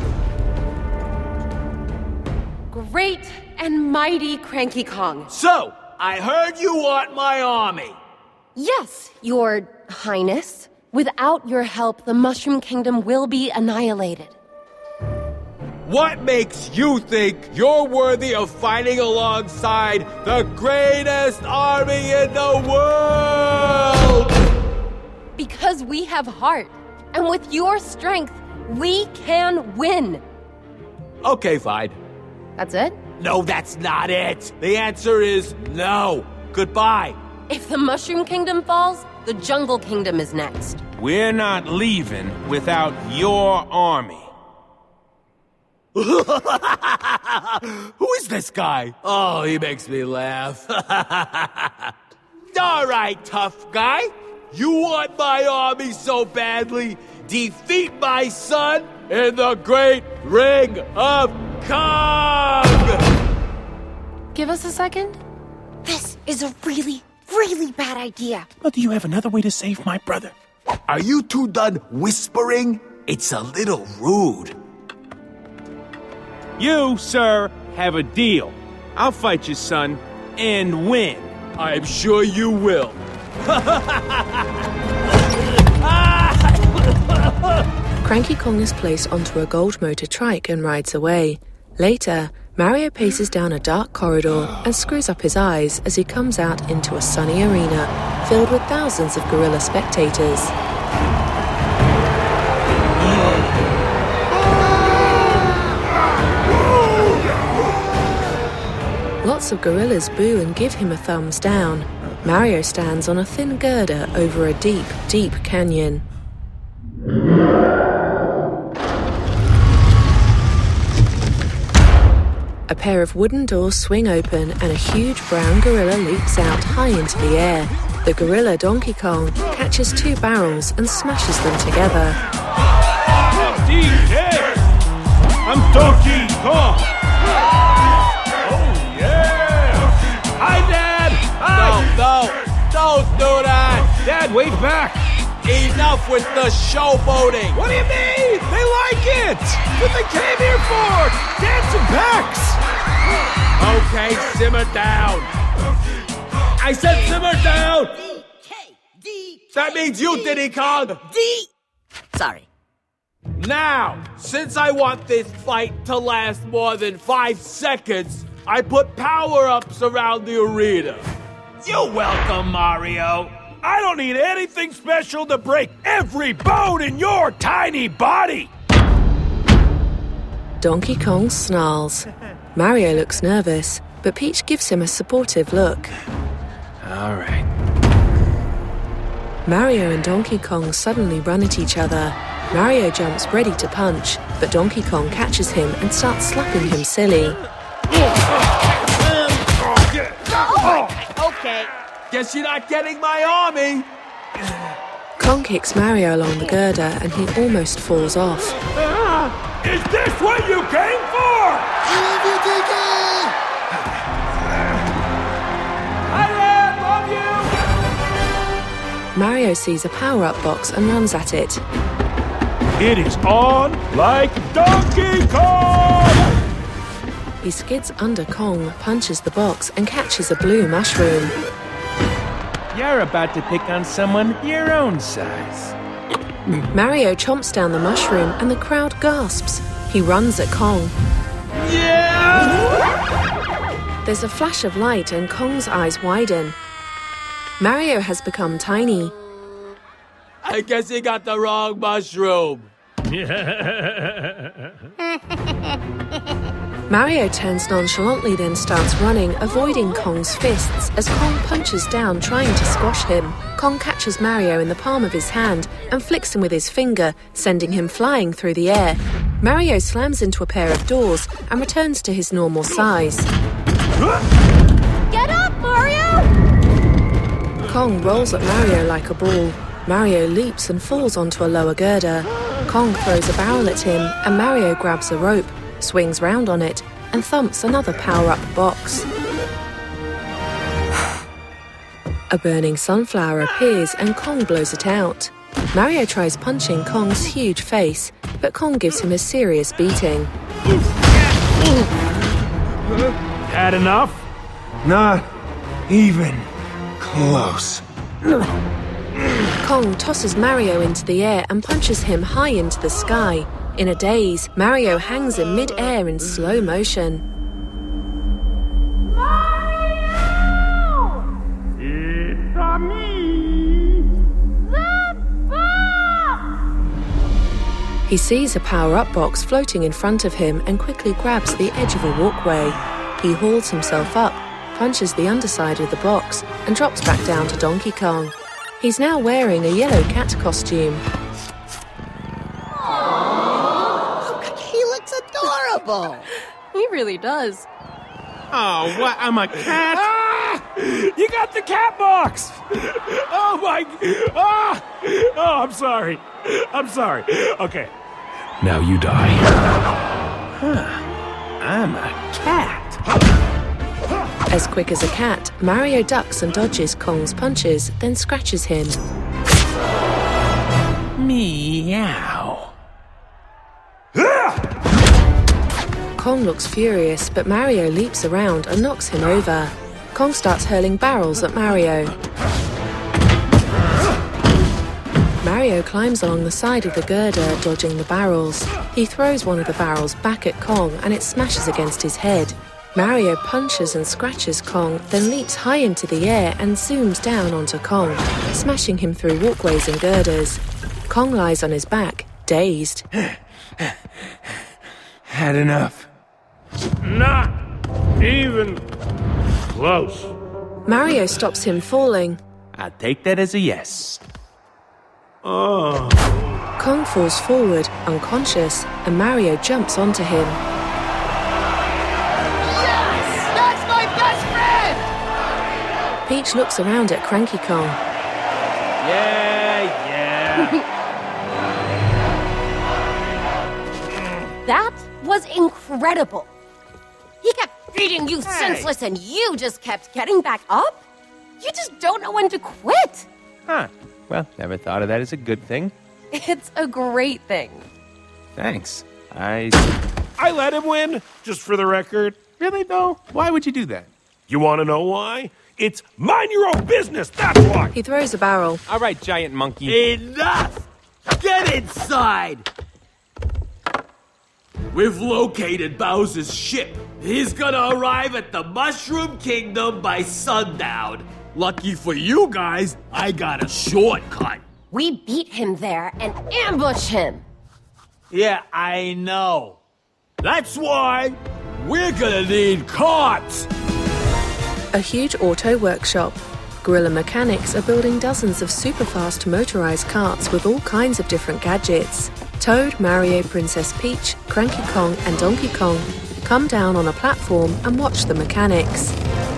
Great and mighty Cranky Kong. So, I heard you want my army. Yes, Your Highness. Without your help, the Mushroom Kingdom will be annihilated. What makes you think you're worthy of fighting alongside the greatest army in the world? Because we have heart, and with your strength, we can win. Okay, fine. That's it? No, that's not it. The answer is no. Goodbye. If the Mushroom Kingdom falls, the Jungle Kingdom is next. We're not leaving without your army. Who is this guy? Oh, he makes me laugh. All right, tough guy. You want my army so badly? Defeat my son in the Great Ring of Kong! Give us a second. This is a really bad idea. Well, do you have another way to save my brother? Are you two done whispering? It's a little rude. You, sir, have a deal. I'll fight your son and win. I'm sure you will. Cranky Kong is placed onto a gold motor trike and rides away. Later, Mario paces down a dark corridor and screws up his eyes as he comes out into a sunny arena filled with thousands of gorilla spectators. Lots of gorillas boo and give him a thumbs down. Mario stands on a thin girder over a deep, deep canyon. A pair of wooden doors swing open and a huge brown gorilla leaps out high into the air. The gorilla Donkey Kong catches two barrels and smashes them together. DJ! I'm Donkey Kong! Oh, yeah! Hi, Dad! Hi! No, don't do that! Dad, wait back! Enough with the showboating! What do you mean? They like it! What they came here for! Dancing packs! Okay, simmer down. I said simmer down! That means you, Diddy Kong! Sorry. Now, since I want this fight to last more than 5 seconds, I put power-ups around the arena. You're welcome, Mario. I don't need anything special to break every bone in your tiny body! Donkey Kong snarls. Mario looks nervous, but Peach gives him a supportive look. All right. Mario and Donkey Kong suddenly run at each other. Mario jumps ready to punch, but Donkey Kong catches him and starts slapping him silly. Okay. Guess you're not getting my army. Kong kicks Mario along the girder and he almost falls off. Is this what you came for? I love you, DK! Hi there, love you! Mario sees a power-up box and runs at it. It is on like Donkey Kong! He skids under Kong, punches the box and catches a blue mushroom. You're about to pick on someone your own size. Mario chomps down the mushroom and the crowd gasps. He runs at Kong. Yeah! There's a flash of light and Kong's eyes widen. Mario has become tiny. I guess he got the wrong mushroom. Mario turns nonchalantly, then starts running, avoiding Kong's fists as Kong punches down, trying to squash him. Kong catches Mario in the palm of his hand and flicks him with his finger, sending him flying through the air. Mario slams into a pair of doors and returns to his normal size. Get up, Mario! Kong rolls at Mario like a ball. Mario leaps and falls onto a lower girder. Kong throws a barrel at him, and Mario grabs a rope, swings round on it, and thumps another power-up box. A burning sunflower appears and Kong blows it out. Mario tries punching Kong's huge face, but Kong gives him a serious beating. Had enough? Not even close. Kong tosses Mario into the air and punches him high into the sky. In a daze, Mario hangs in mid-air in slow motion. He sees a power-up box floating in front of him and quickly grabs the edge of a walkway. He hauls himself up, punches the underside of the box, and drops back down to Donkey Kong. He's now wearing a yellow cat costume. He looks adorable. He really does. Oh, what? I'm a cat? You got the cat box! Oh, my... Oh, I'm sorry. I'm sorry. Okay. Now you die. I'm a cat. As quick as a cat, Mario ducks and dodges Kong's punches, then scratches him. Meow. Kong looks furious, but Mario leaps around and knocks him over. Kong starts hurling barrels at Mario. Mario climbs along the side of the girder, dodging the barrels. He throws one of the barrels back at Kong and it smashes against his head. Mario punches and scratches Kong, then leaps high into the air and zooms down onto Kong, smashing him through walkways and girders. Kong lies on his back, dazed. Had enough. Not even close. Mario stops him falling. I'll take that as a yes. Oh. Kong falls forward, unconscious, and Mario jumps onto him. Yes! That's my best friend! Peach looks around at Cranky Kong. Yeah. That was incredible. He kept beating you senseless and you just kept getting back up? You just don't know when to quit. Huh. Well, never thought of that as a good thing. It's a great thing. Thanks. I let him win, just for the record. Really, though? Why would you do that? You want to know why? It's mind your own business, that's why! He throws a barrel. All right, giant monkey. Enough! Get inside! We've located Bowser's ship. He's gonna arrive at the Mushroom Kingdom by sundown. Lucky for you guys, I got a shortcut. We beat him there and ambushed him. Yeah, I know. That's why we're gonna need carts. A huge auto workshop. Gorilla mechanics are building dozens of super-fast motorized carts with all kinds of different gadgets. Toad, Mario, Princess Peach, Cranky Kong, and Donkey Kong come down on a platform and watch the mechanics.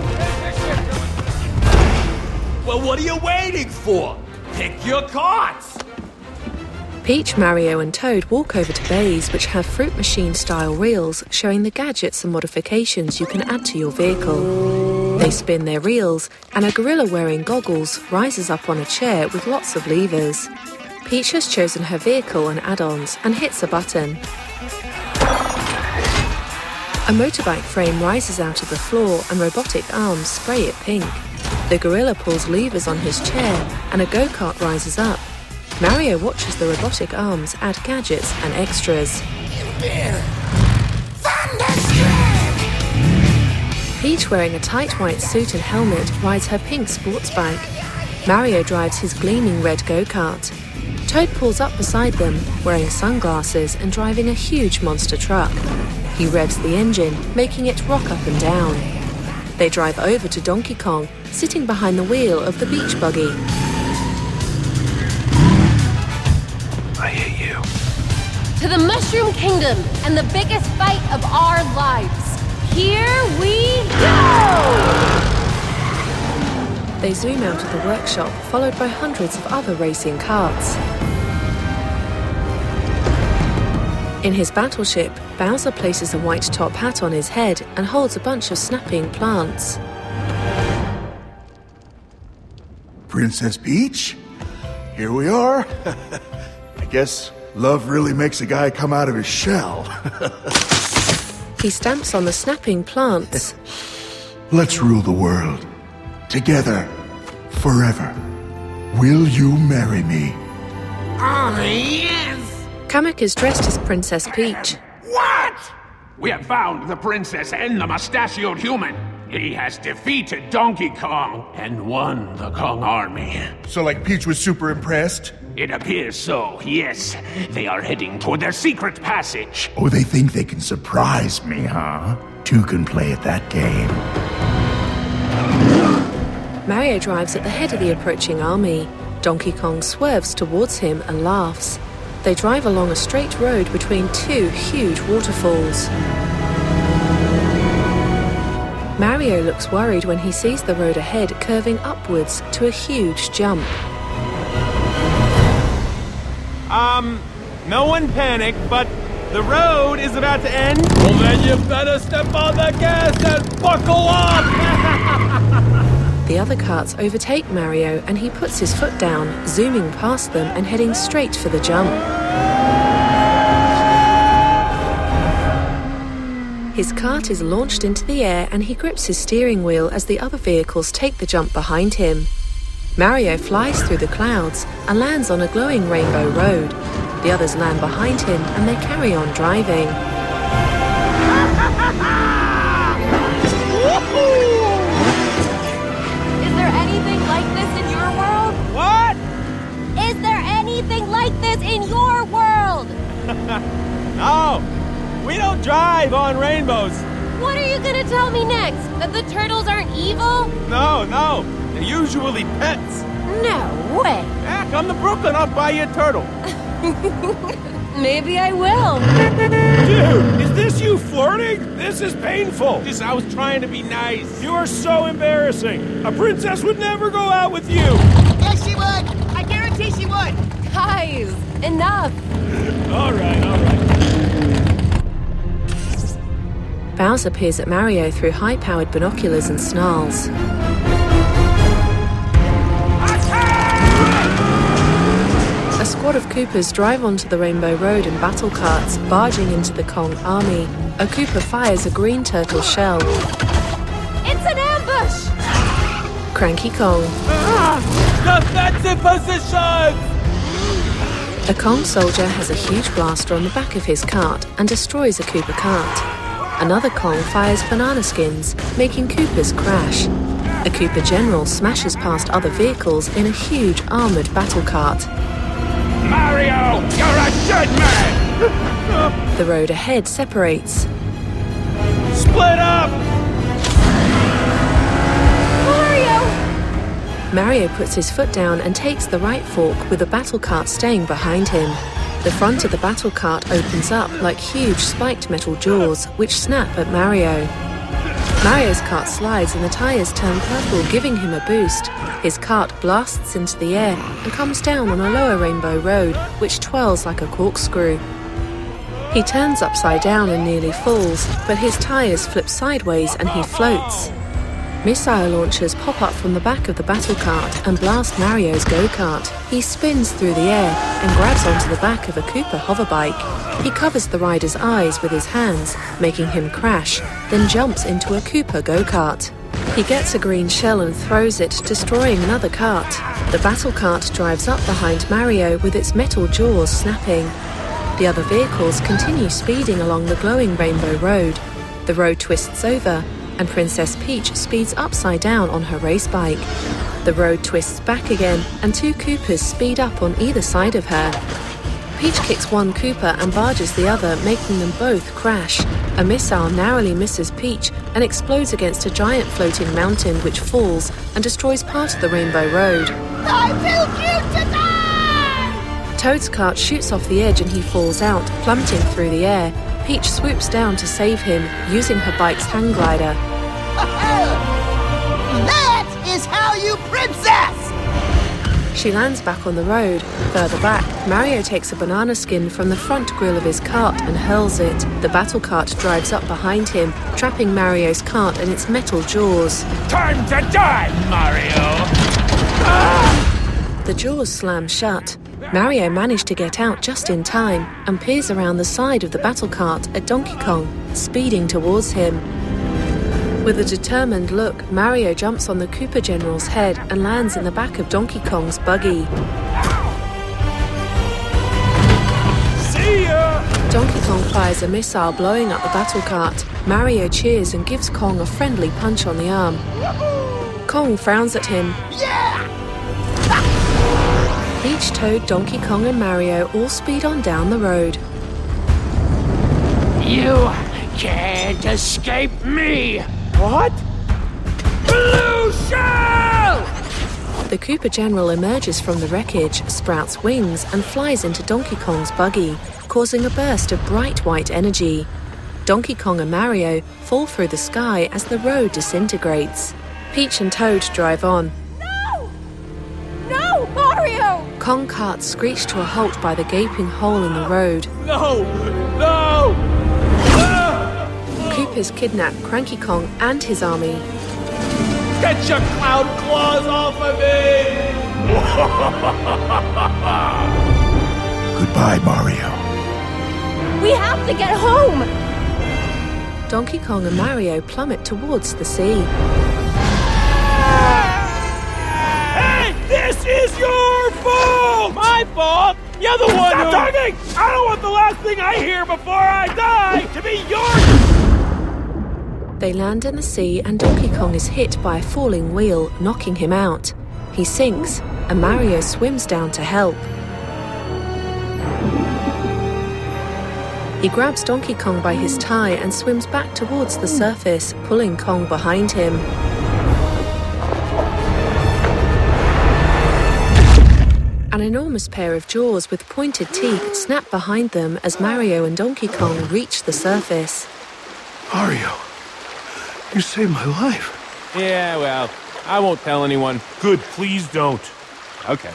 Well, what are you waiting for? Pick your carts! Peach, Mario, and Toad walk over to bays which have fruit machine-style reels showing the gadgets and modifications you can add to your vehicle. They spin their reels, and a gorilla wearing goggles rises up on a chair with lots of levers. Peach has chosen her vehicle and add-ons and hits a button. A motorbike frame rises out of the floor and robotic arms spray it pink. The gorilla pulls levers on his chair and a go-kart rises up. Mario watches the robotic arms add gadgets and extras. Peach, wearing a tight white suit and helmet, rides her pink sports bike. Mario drives his gleaming red go-kart. Toad pulls up beside them, wearing sunglasses and driving a huge monster truck. He revs the engine, making it rock up and down. They drive over to Donkey Kong, sitting behind the wheel of the beach buggy. I hate you. To the Mushroom Kingdom and the biggest fight of our lives. Here we go! They zoom out of the workshop, followed by hundreds of other racing karts. In his battleship, Bowser places a white top hat on his head and holds a bunch of snapping plants. Princess Peach, here we are. I guess love really makes a guy come out of his shell. He stamps on the snapping plants. Let's rule the world. Together. Forever. Will you marry me? Oh, yes! Kamek is dressed as Princess Peach. What? We have found the princess and the mustachioed human. He has defeated Donkey Kong and won the Kong army. So, like, Peach was super impressed? It appears so, yes. They are heading toward their secret passage. Oh, they think they can surprise me, huh? Two can play at that game. Mario drives at the head of the approaching army. Donkey Kong swerves towards him and laughs. They drive along a straight road between two huge waterfalls. Mario looks worried when he sees the road ahead curving upwards to a huge jump. No one panic, but the road is about to end. Well, then you better step on the gas and buckle up! The other karts overtake Mario and he puts his foot down, zooming past them and heading straight for the jump. His kart is launched into the air and he grips his steering wheel as the other vehicles take the jump behind him. Mario flies through the clouds and lands on a glowing rainbow road. The others land behind him and they carry on driving. Is there anything like this in your world? What? Is there anything like this in your world? No, we don't drive on rainbows. What are you gonna tell me next? That the turtles aren't evil? No, they're usually pets. No way. Yeah, come to Brooklyn, I'll buy you a turtle. Maybe I will. Dude, is this you flirting? This is painful. I was trying to be nice. You are so embarrassing. A princess would never go out with you. Yes, she would. I guarantee she would. Guys, enough. All right. Bowser peers at Mario through high-powered binoculars and snarls. A squad of Koopas drive onto the Rainbow Road in battle carts, barging into the Kong army. A Koopa fires a green turtle shell. It's an ambush! Cranky Kong. Defensive position! A Kong soldier has a huge blaster on the back of his cart and destroys a Koopa cart. Another Kong fires banana skins, making Koopas crash. A Koopa general smashes past other vehicles in a huge armoured battle cart. Mario, you're a dead man! The road ahead separates. Split up! Mario puts his foot down and takes the right fork with the battle cart staying behind him. The front of the battle cart opens up like huge spiked metal jaws, which snap at Mario. Mario's cart slides and the tyres turn purple, giving him a boost. His cart blasts into the air and comes down on a lower Rainbow Road, which twirls like a corkscrew. He turns upside down and nearly falls, but his tyres flip sideways and he floats. Missile launchers pop up from the back of the battle cart and blast Mario's go-kart. He spins through the air and grabs onto the back of a Koopa hoverbike. He covers the rider's eyes with his hands, making him crash, then jumps into a Koopa go-kart. He gets a green shell and throws it, destroying another cart. The battle cart drives up behind Mario with its metal jaws snapping. The other vehicles continue speeding along the glowing Rainbow Road. The road twists over, and Princess Peach speeds upside down on her race bike. The road twists back again, and two Koopas speed up on either side of her. Peach kicks one Koopa and barges the other, making them both crash. A missile narrowly misses Peach and explodes against a giant floating mountain which falls and destroys part of the Rainbow Road. I'm too cute to die! Toad's cart shoots off the edge and he falls out, plummeting through the air. Peach swoops down to save him, using her bike's hang glider. That is is how, you princess! She lands back on the road. Further back, Mario takes a banana skin from the front grille of his cart and hurls it. The battle cart drives up behind him, trapping Mario's cart in its metal jaws. Time to die, Mario! The jaws slam shut. Mario managed to get out just in time and peers around the side of the battle cart at Donkey Kong, speeding towards him. With a determined look, Mario jumps on the Koopa General's head and lands in the back of Donkey Kong's buggy. See ya! Donkey Kong fires a missile, blowing up the battle cart. Mario cheers and gives Kong a friendly punch on the arm. Kong frowns at him. Peach, Toad, Donkey Kong and Mario all speed on down the road. You can't escape me! What? Blue Shell! The Koopa General emerges from the wreckage, sprouts wings and flies into Donkey Kong's buggy, causing a burst of bright white energy. Donkey Kong and Mario fall through the sky as the road disintegrates. Peach and Toad drive on. No, Mario! Kong carts screech to a halt by the gaping hole in the road. No! No! Koopas kidnap Cranky Kong and his army. Get your cloud claws off of me! Goodbye, Mario. We have to get home! Donkey Kong and Mario plummet towards the sea. Hey, this is your fault! My fault? You're the one Stop talking! I don't want the last thing I hear before I die to be yours! They land in the sea and Donkey Kong is hit by a falling wheel, knocking him out. He sinks and Mario swims down to help. He grabs Donkey Kong by his tie and swims back towards the surface, pulling Kong behind him. An enormous pair of jaws with pointed teeth snap behind them as Mario and Donkey Kong reach the surface. Mario, you saved my life. Yeah, well, I won't tell anyone. Good, please don't. Okay.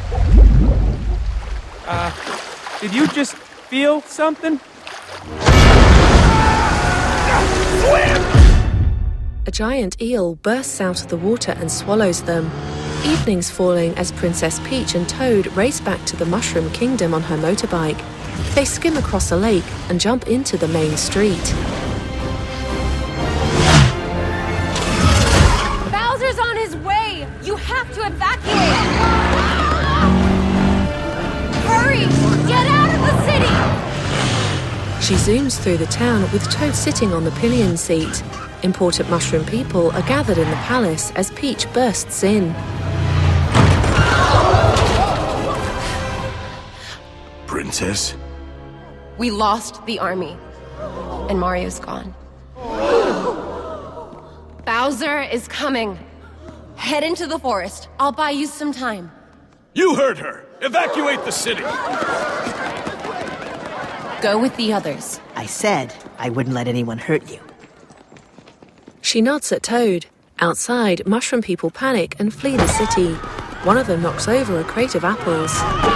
Did you just feel something? Swim! A giant eel bursts out of the water and swallows them. Evening's falling as Princess Peach and Toad race back to the Mushroom Kingdom on her motorbike. They skim across a lake and jump into the main street. Bowser's on his way! You have to evacuate! Hurry! Get out of the city! She zooms through the town with Toad sitting on the pillion seat. Important mushroom people are gathered in the palace as Peach bursts in. Princess? We lost the army, and Mario's gone. Bowser is coming. Head into the forest. I'll buy you some time. You heard her! Evacuate the city! Go with the others. I said I wouldn't let anyone hurt you. She nods at Toad. Outside, mushroom people panic and flee the city. One of them knocks over a crate of apples.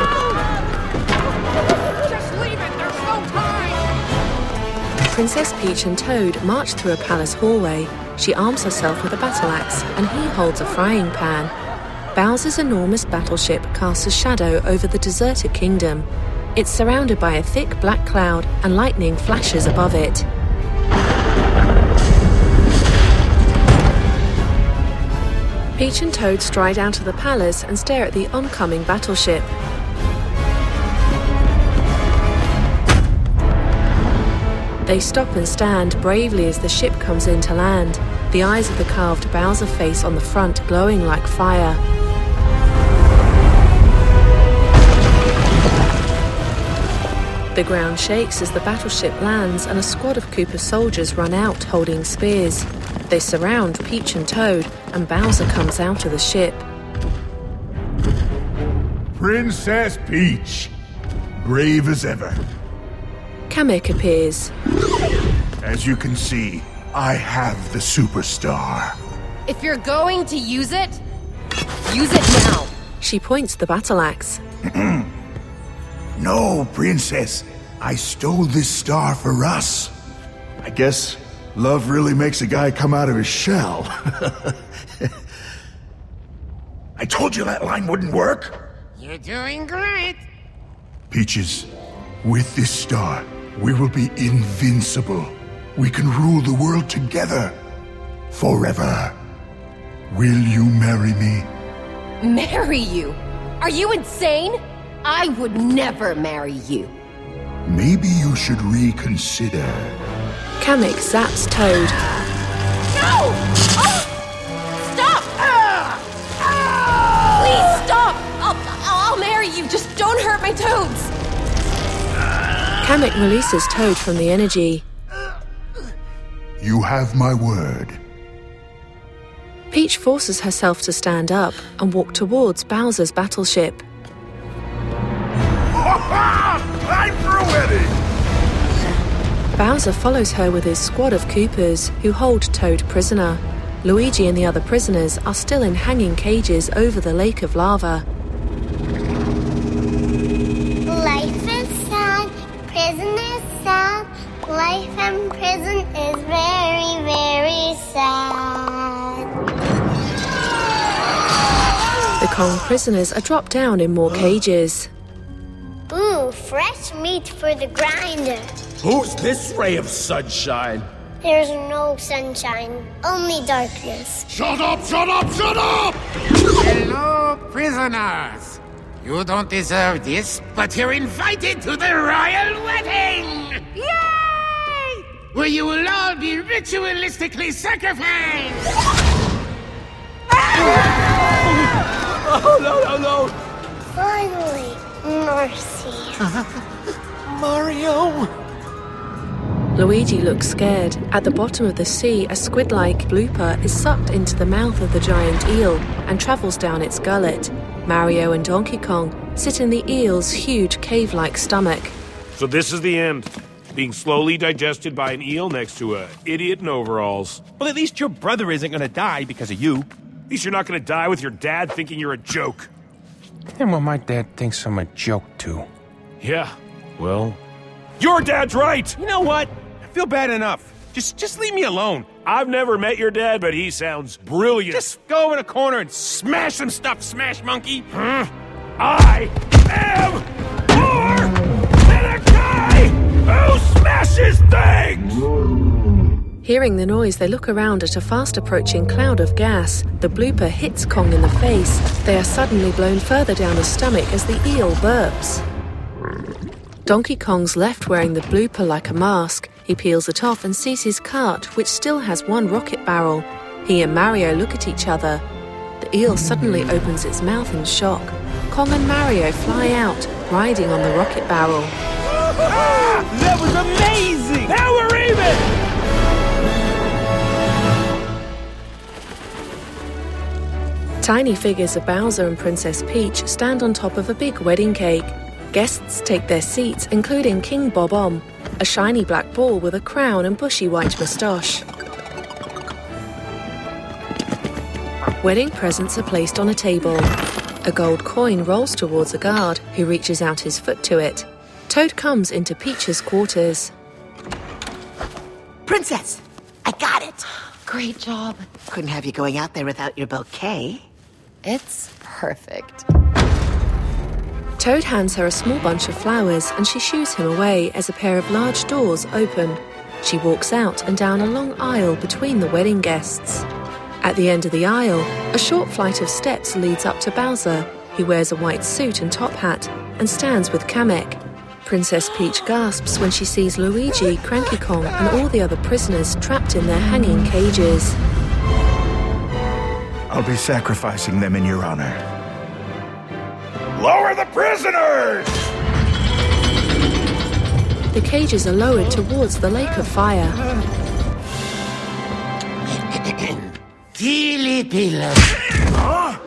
Just leave it, there's no time! Princess Peach and Toad march through a palace hallway. She arms herself with a battle axe, and he holds a frying pan. Bowser's enormous battleship casts a shadow over the deserted kingdom. It's surrounded by a thick black cloud, and lightning flashes above it. Peach and Toad stride out of the palace and stare at the oncoming battleship. They stop and stand bravely as the ship comes in to land, the eyes of the carved Bowser face on the front glowing like fire. The ground shakes as the battleship lands and a squad of Koopa soldiers run out holding spears. They surround Peach and Toad, and Bowser comes out of the ship. Princess Peach, brave as ever. Kamek appears. As you can see, I have the superstar. If you're going to use it now. She points the battle axe. No, Princess. I stole this star for us. I guess love really makes a guy come out of his shell. I told you that line wouldn't work. You're doing great. Peaches, with this star, we will be invincible. We can rule the world together. Forever. Will you marry me? Marry you? Are you insane? I would never marry you. Maybe you should reconsider. Kamek zaps Toad. No! Oh! Stop! Please stop! I'll marry you. Just don't hurt my toads. Kamek releases Toad from the energy. You have my word. Peach forces herself to stand up and walk towards Bowser's battleship. I'm through wedding! Bowser follows her with his squad of Koopas, who hold Toad prisoner. Luigi and the other prisoners are still in hanging cages over the lake of lava. Life is sad, prison is sad. Life in prison is very, very sad. The Kong prisoners are dropped down in more cages. Ooh, fresh meat for the grinder. Who's this ray of sunshine? There's no sunshine, only darkness. Shut up, shut up, shut up! Hello, prisoners. You don't deserve this, but you're invited to the royal wedding! Yay! Where you will all be ritualistically sacrificed! Oh, no! Finally, mercy. Mario! Luigi looks scared. At the bottom of the sea, a squid-like blooper is sucked into the mouth of the giant eel and travels down its gullet. Mario and Donkey Kong sit in the eel's huge cave-like stomach. So this is the end. Being slowly digested by an eel next to a idiot in overalls. Well, at least your brother isn't gonna die because of you. At least you're not gonna die with your dad thinking you're a joke. And well, my dad thinks I'm a joke, too. Yeah, well, your dad's right! You know what? I feel bad enough. Just leave me alone. I've never met your dad, but he sounds brilliant. Just go in a corner and smash some stuff, Smash Monkey. Huh? I am more than a guy who smashes things! Hearing the noise, they look around at a fast-approaching cloud of gas. The blooper hits Kong in the face. They are suddenly blown further down the stomach as the eel burps. Donkey Kong's left wearing the blooper like a mask. He peels it off and sees his cart, which still has one rocket barrel. He and Mario look at each other. The eel suddenly opens its mouth in shock. Kong and Mario fly out, riding on the rocket barrel. That was amazing! Now we're even! Tiny figures of Bowser and Princess Peach stand on top of a big wedding cake. Guests take their seats, including King Bob-omb, a shiny black ball with a crown and bushy white moustache. Wedding presents are placed on a table. A gold coin rolls towards a guard, who reaches out his foot to it. Toad comes into Peach's quarters. Princess, I got it. Great job. Couldn't have you going out there without your bouquet. It's perfect. Toad hands her a small bunch of flowers and she shoos him away as a pair of large doors open. She walks out and down a long aisle between the wedding guests. At the end of the aisle, a short flight of steps leads up to Bowser, who wears a white suit and top hat and stands with Kamek. Princess Peach gasps when she sees Luigi, Cranky Kong and all the other prisoners trapped in their hanging cages. I'll be sacrificing them in your honor. Lower the prisoners! The cages are lowered towards the lake of fire. Huh?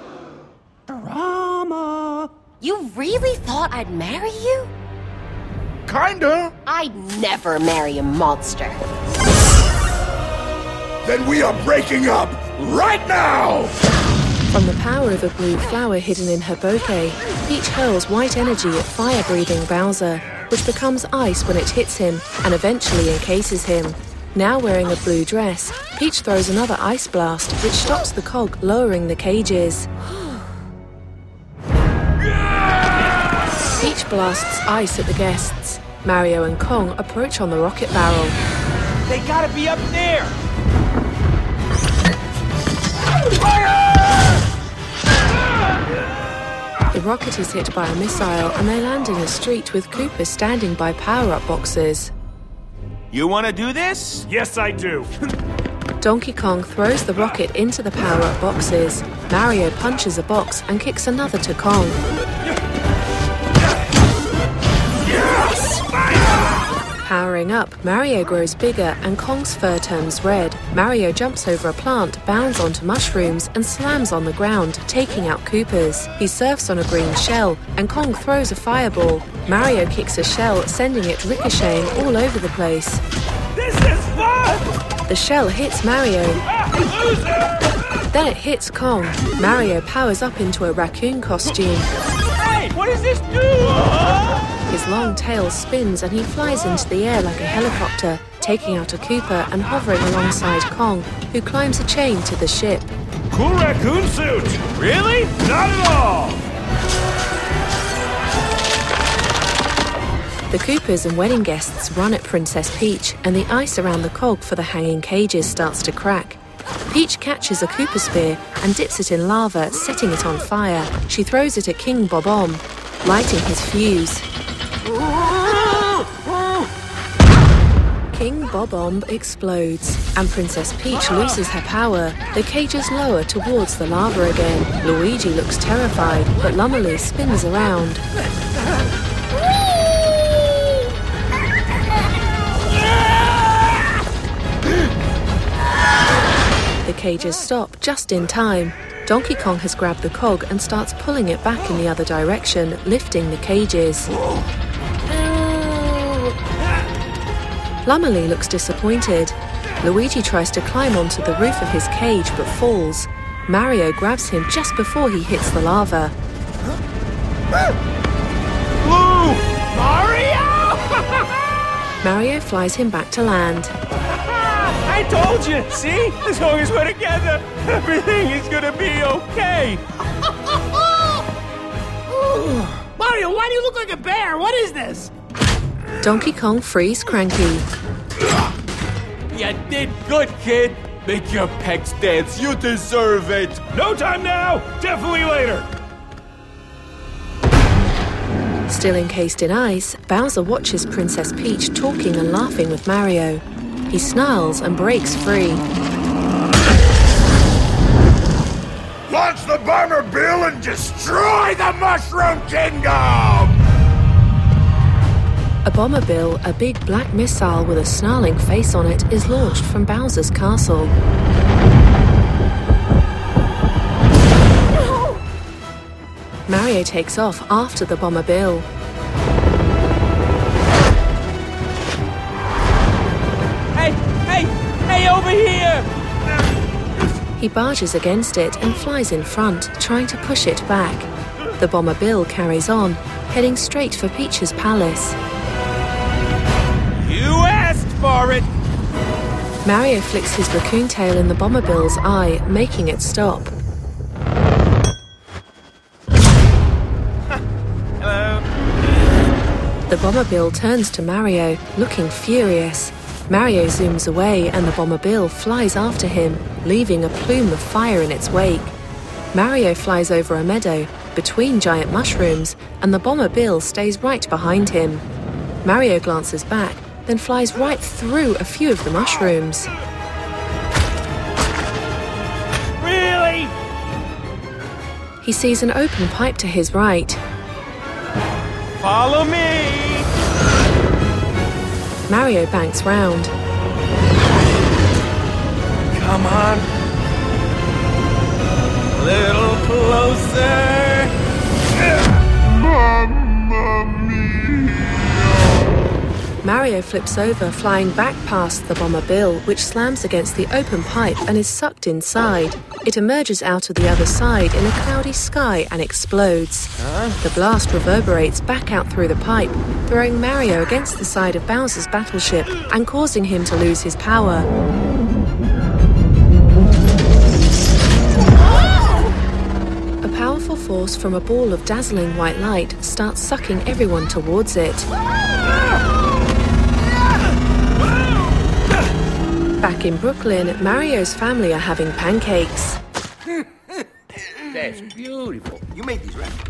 Drama. You really thought I'd marry you? Kinda. I'd never marry a monster. Then we are breaking up. right now! From the power of a blue flower hidden in her bouquet, Peach hurls white energy at fire-breathing Bowser, which becomes ice when it hits him and eventually encases him. Now wearing a blue dress, Peach throws another ice blast, which stops the cog, lowering the cages. Peach blasts ice at the guests. Mario and Kong approach on the rocket barrel. They gotta be up there! The rocket is hit by a missile and they land in a street with Koopas standing by power-up boxes. You wanna do this? Yes, I do. Donkey Kong throws the rocket into the power-up boxes. Mario punches a box and kicks another to Kong. Powering up, Mario grows bigger and Kong's fur turns red. Mario jumps over a plant, bounds onto mushrooms, and slams on the ground, taking out Koopas. He surfs on a green shell, and Kong throws a fireball. Mario kicks a shell, sending it ricocheting all over the place. This is fun! The shell hits Mario. Then it hits Kong. Mario powers up into a raccoon costume. Hey, what does this do? His long tail spins and he flies into the air like a helicopter, taking out a Koopa and hovering alongside Kong, who climbs a chain to the ship. Cool raccoon suit! Really? Not at all! The Koopas and wedding guests run at Princess Peach, and the ice around the cog for the hanging cages starts to crack. Peach catches a Koopa spear and dips it in lava, setting it on fire. She throws it at King Bob-omb, lighting his fuse. King Bob-omb explodes, and Princess Peach loses her power. The cages lower towards the lava again. Luigi looks terrified, but Lumberly spins around. The cages stop just in time. Donkey Kong has grabbed the cog and starts pulling it back in the other direction, lifting the cages. Lumberly looks disappointed. Luigi tries to climb onto the roof of his cage but falls. Mario grabs him just before he hits the lava. Blue! Mario! Mario flies him back to land. I told you! See? As long as we're together, everything is gonna be okay! Mario, why do you look like a bear? What is this? Donkey Kong frees Cranky. You did good, kid! Make your pecs dance, you deserve it! No time now! Definitely later! Still encased in ice, Bowser watches Princess Peach talking and laughing with Mario. He snarls and breaks free. Launch the Bomberbill and destroy the Mushroom Kingdom! A Bomberbill, a big black missile with a snarling face on it, is launched from Bowser's castle. Mario takes off after the Bomberbill. Hey, over here! He barges against it and flies in front, trying to push it back. The Bomberbill carries on, heading straight for Peach's palace. You asked for it! Mario flicks his raccoon tail in the Bomberbill's eye, making it stop. Hello? The Bomberbill turns to Mario, looking furious. Mario zooms away and the Bomberbill flies after him, leaving a plume of fire in its wake. Mario flies over a meadow, between giant mushrooms, and the Bomberbill stays right behind him. Mario glances back, then flies right through a few of the mushrooms. Really? He sees an open pipe to his right. Follow me! Mario banks round. Come on. A little closer. Mamma mia! Mario Mario flips over, flying back past the bomber Bill, which slams against the open pipe and is sucked inside. It emerges out of the other side in a cloudy sky and explodes. The blast reverberates back out through the pipe, throwing Mario against the side of Bowser's battleship and causing him to lose his power. A powerful force from a ball of dazzling white light starts sucking everyone towards it. Back in Brooklyn, Mario's family are having pancakes. That's beautiful. You made these, right?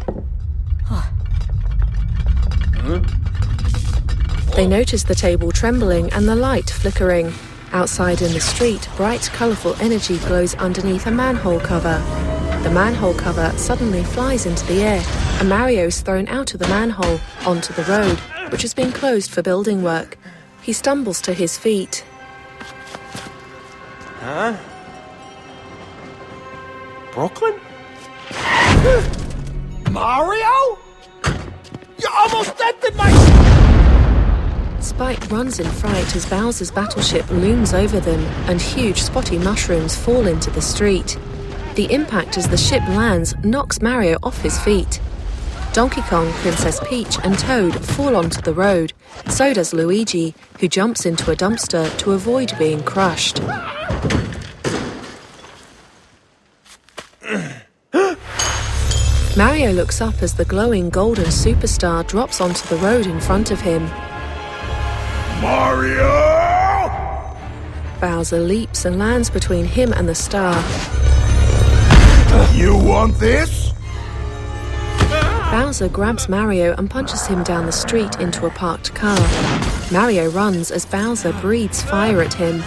They notice the table trembling and the light flickering. Outside in the street, bright, colourful energy glows underneath a manhole cover. The manhole cover suddenly flies into the air, and Mario is thrown out of the manhole onto the road, which has been closed for building work. He stumbles to his feet. Huh? Brooklyn? Mario? You almost dented my... Spike runs in fright as Bowser's battleship looms over them, and huge spotty mushrooms fall into the street. The impact as the ship lands knocks Mario off his feet. Donkey Kong, Princess Peach and Toad fall onto the road. So does Luigi, who jumps into a dumpster to avoid being crushed. Mario looks up as the glowing golden superstar drops onto the road in front of him. Mario! Bowser leaps and lands between him and the star. You want this? Bowser grabs Mario and punches him down the street into a parked car. Mario runs as Bowser breathes fire at him.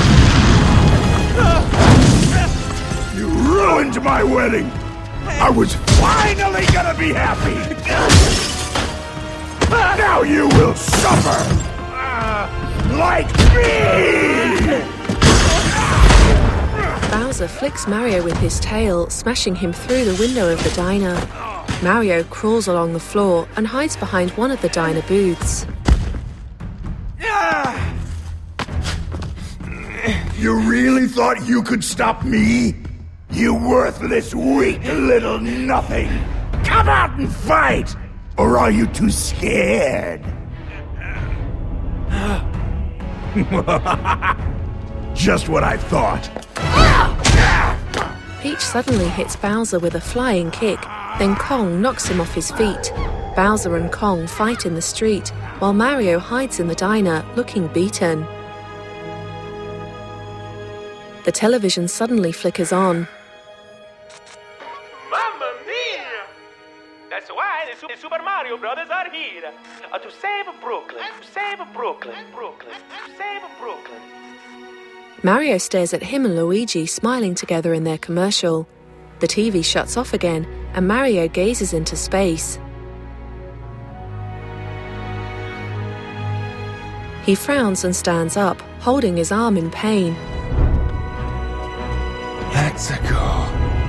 You ruined my wedding! I was finally gonna be happy! Now you will suffer! Like me! Bowser flicks Mario with his tail, smashing him through the window of the diner. Mario crawls along the floor and hides behind one of the diner booths. You really thought you could stop me? You worthless, weak little nothing! Come out and fight! Or are you too scared? Just what I thought. Peach suddenly hits Bowser with a flying kick, then Kong knocks him off his feet. Bowser and Kong fight in the street, while Mario hides in the diner, looking beaten. The television suddenly flickers on. Mamma mia! That's why the Super Mario Brothers are here. To save Brooklyn. To save Brooklyn. Brooklyn. To save Brooklyn. Mario stares at him and Luigi smiling together in their commercial. The TV shuts off again, and Mario gazes into space. He frowns and stands up, holding his arm in pain. Let's go.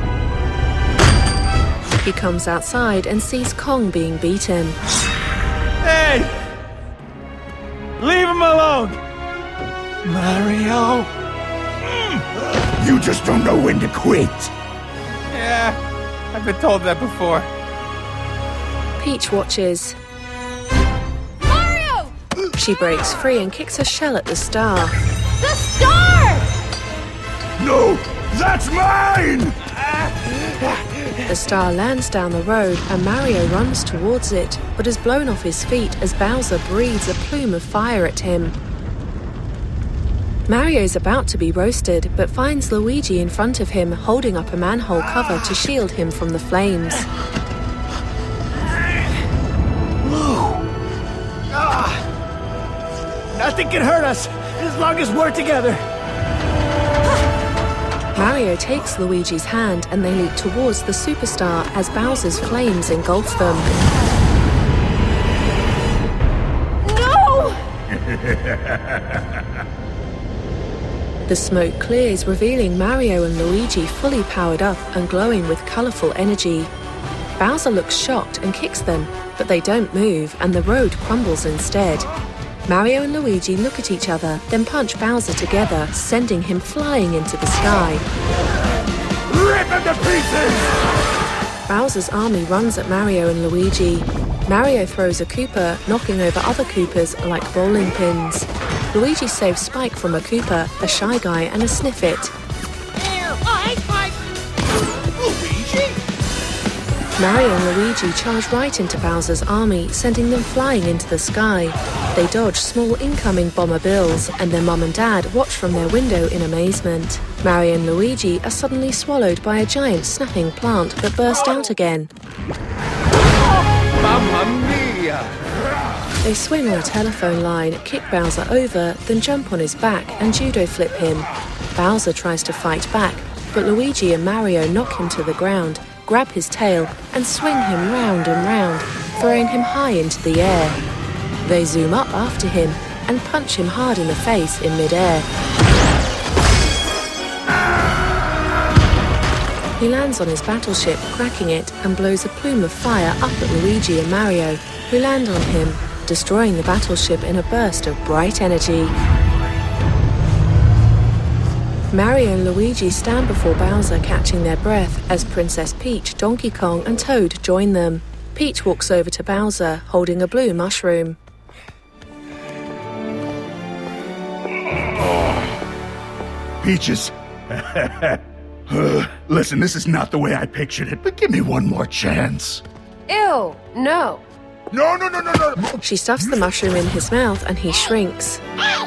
He comes outside and sees Kong being beaten. Hey! Leave him alone! Mario? You just don't know when to quit. Yeah, I've been told that before. Peach watches. Mario! She breaks free and kicks her shell at the star. The star! No, that's mine! The star lands down the road and Mario runs towards it, but is blown off his feet as Bowser breathes a plume of fire at him. Mario's about to be roasted, but finds Luigi in front of him, holding up a manhole cover to shield him from the flames. Nothing can hurt us as long as we're together. Mario takes Luigi's hand and they leap towards the superstar as Bowser's flames engulf them. No! The smoke clears, revealing Mario and Luigi fully powered up and glowing with colourful energy. Bowser looks shocked and kicks them, but they don't move and the road crumbles instead. Mario and Luigi look at each other, then punch Bowser together, sending him flying into the sky. Rip him to pieces! Bowser's army runs at Mario and Luigi. Mario throws a Koopa, knocking over other Koopas like bowling pins. Luigi saves Spike from a Koopa, a Shy Guy, and a Sniffit. Luigi! Mario and Luigi charge right into Bowser's army, sending them flying into the sky. They dodge small incoming bomber bills, and their mum and dad watch from their window in amazement. Mario and Luigi are suddenly swallowed by a giant snapping plant that burst out again. Mamma mia! They swing on a telephone line, kick Bowser over, then jump on his back and judo flip him. Bowser tries to fight back, but Luigi and Mario knock him to the ground, grab his tail, and swing him round and round, throwing him high into the air. They zoom up after him and punch him hard in the face in mid-air. He lands on his battleship, cracking it, and blows a plume of fire up at Luigi and Mario, who land on him, destroying the battleship in a burst of bright energy. Mario and Luigi stand before Bowser, catching their breath, as Princess Peach, Donkey Kong, and Toad join them. Peach walks over to Bowser, holding a blue mushroom. Peaches. Listen, this is not the way I pictured it, but give me one more chance. Ew, no. No. She stuffs the mushroom in his mouth and he shrinks.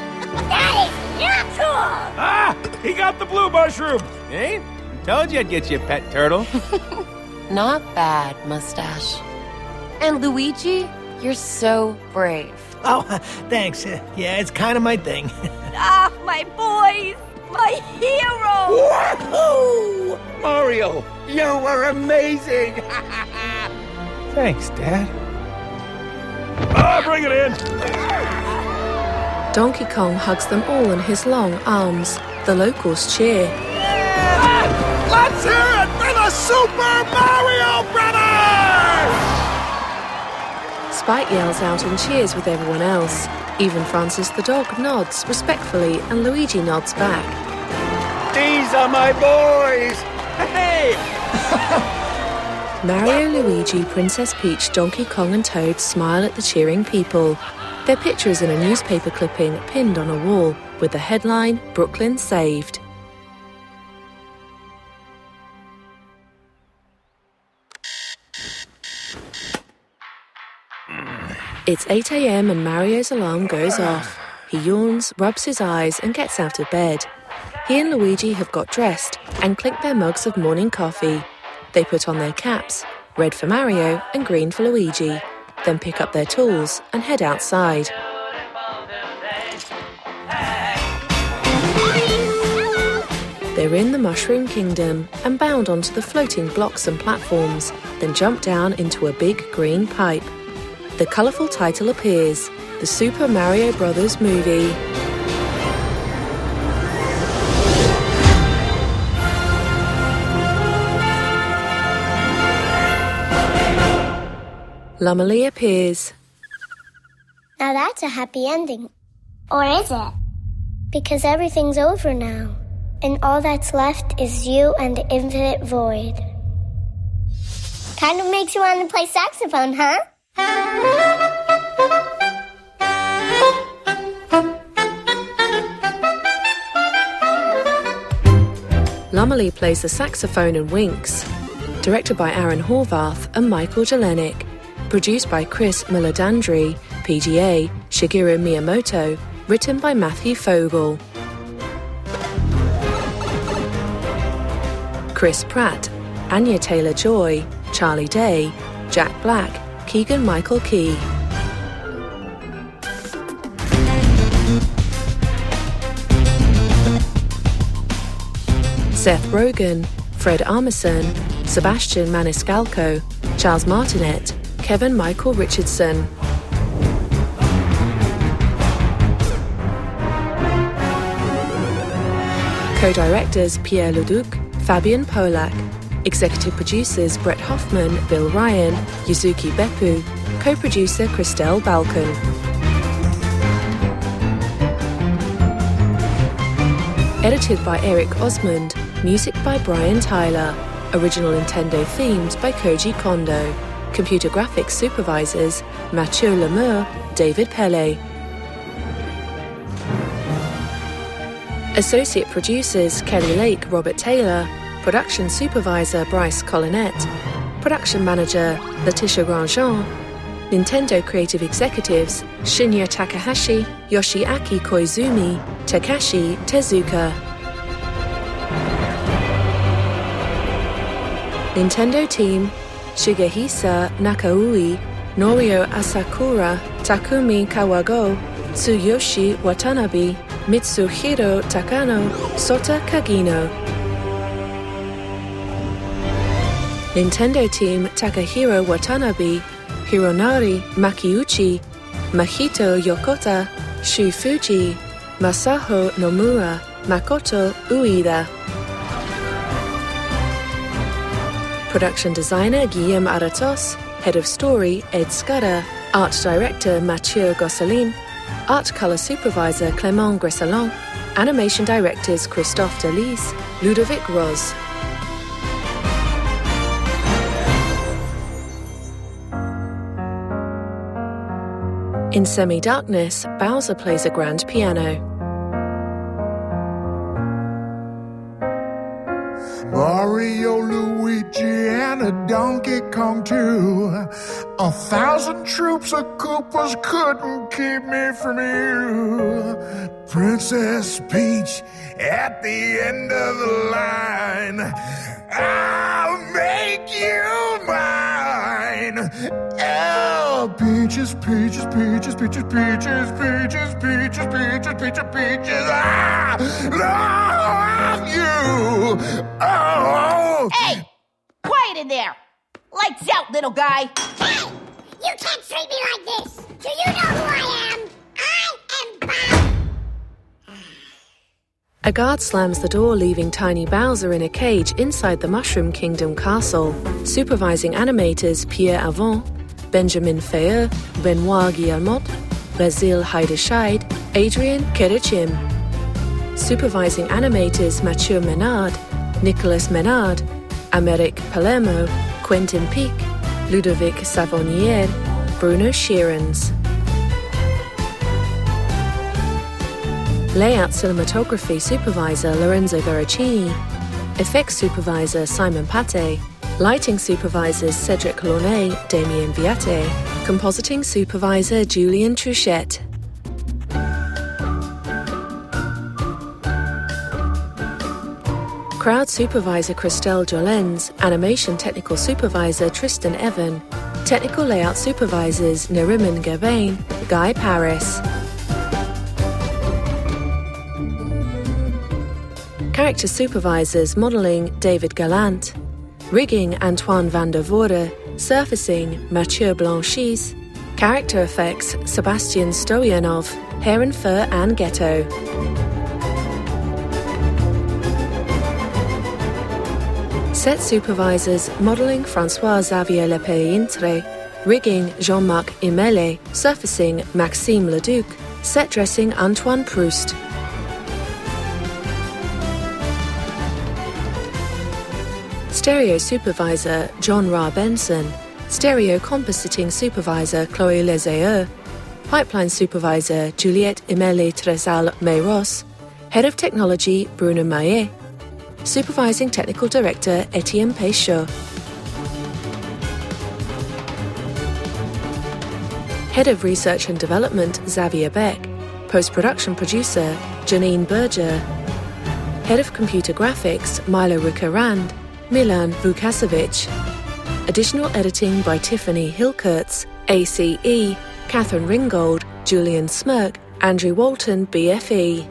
Ah! He got the blue mushroom! Eh? Told you I'd get you a pet turtle. Not bad, Mustache. And Luigi, you're so brave. Oh, thanks. Yeah, it's kind of my thing. Ah, my boys! My hero! Wahoo! Mario, you were amazing! Thanks, Dad. Ah, bring it in! Donkey Kong hugs them all in his long arms. The locals cheer. Let's hear it for the Super Mario Brothers! Spike yells out and cheers with everyone else. Even Francis the dog nods respectfully and Luigi nods back. These are my boys! Hey! Mario, Luigi, Princess Peach, Donkey Kong and Toad smile at the cheering people. Their picture is in a newspaper clipping pinned on a wall with the headline, "Brooklyn Saved." It's 8 a.m. and Mario's alarm goes off. He yawns, rubs his eyes and gets out of bed. He and Luigi have got dressed and clink their mugs of morning coffee. They put on their caps, red for Mario and green for Luigi, then pick up their tools and head outside. They're in the Mushroom Kingdom and bound onto the floating blocks and platforms, then jump down into a big green pipe. The colourful title appears, The Super Mario Brothers Movie. Lumberly appears. Now that's a happy ending. Or is it? Because everything's over now. And all that's left is you and the infinite void. Kind of makes you want to play saxophone, huh? Lumberly plays the saxophone and winks. Directed by Aaron Horvath and Michael Jelenic. Produced by Chris Miladandri, PGA, Shigeru Miyamoto. Written by Matthew Fogel. Chris Pratt, Anya Taylor-Joy, Charlie Day, Jack Black, Keegan-Michael Key. Seth Rogen, Fred Armisen, Sebastian Maniscalco, Charles Martinet, Kevin Michael Richardson. Co-directors Pierre Leduc, Fabian Polak. Executive producers Brett Hoffman, Bill Ryan, Yuzuki Beppu. Co-producer Christelle Balkan. Edited by Eric Osmond, music by Brian Tyler. Original Nintendo themes by Koji Kondo. Computer graphics supervisors Mathieu Lemeur, David Pelle. Associate producers Kelly Lake, Robert Taylor. Production supervisor Bryce Collinette. Production manager Letitia Grandjean. Nintendo creative executives Shinya Takahashi, Yoshiaki Koizumi, Takashi Tezuka. Nintendo team Shigehisa Nakaui, Norio Asakura, Takumi Kawago, Tsuyoshi Watanabe, Mitsuhiro Takano, Sota Kagino. Nintendo team Takahiro Watanabe, Hironari Makiuchi, Mahito Yokota, Shu Fuji, Masaho Nomura, Makoto Ueda. Production designer Guillaume Aratos, head of story Ed Scudder, art director Mathieu Gosselin, art color supervisor Clément Gressalon, animation directors Christophe Delis, Ludovic Roz. In Semi-Darkness, Bowser plays a grand piano. Mario, Luigi, and a Donkey Kong too. 1,000 troops of Koopas couldn't keep me from you. Princess Peach at the end of the line. I'll make you mine. Oh, peaches, peaches, peaches, peaches, peaches, peaches, peaches, peaches, peaches, peaches. I love you. Oh. Hey, quiet in there. Lights out, little guy. Hey, you can't treat me like this. Do you know who I am? I am Bowser. A guard slams the door, leaving tiny Bowser in a cage inside the Mushroom Kingdom castle. Supervising animators Pierre Avant, Benjamin Fayeux, Benoit Guillemot, Basile Heidescheid, Adrian Kerechim. Supervising animators Mathieu Menard, Nicolas Menard, Améric Palermo, Quentin Peak, Ludovic Savonnier, Bruno Sheerans. Layout cinematography supervisor Lorenzo Veracini. Effects supervisor Simon Pate. Lighting supervisors Cedric Launay, Damien Viate. Compositing supervisor Julian Truchette. Crowd supervisor Christelle Jolens. Animation technical supervisor Tristan Evan. Technical layout supervisors Neriman Gabain, Guy Paris. Character supervisors modelling David Gallant. Rigging Antoine van der Voorde. Surfacing Mathieu Blanchis. Character effects Sebastian Stoyanov. Hair and Fur and Ghetto. Set supervisors modelling François-Xavier Lepeintre. Rigging Jean-Marc Imele. Surfacing Maxime Leduc. Set dressing Antoine Proust. Stereo supervisor John Ra Benson. Stereo compositing supervisor Chloé Lezayeux. Pipeline supervisor Juliette Imele Trezal Meyros. Head of technology Bruno Maillet. Supervising technical director Etienne Peixot. Head of research and development Xavier Beck. Post-production producer Janine Berger. Head of computer graphics Milo Rickarand. Milan Vukasovic. Additional editing by Tiffany Hilkertz, ACE, Catherine Ringgold, Julian Smirk, Andrew Walton, BFE.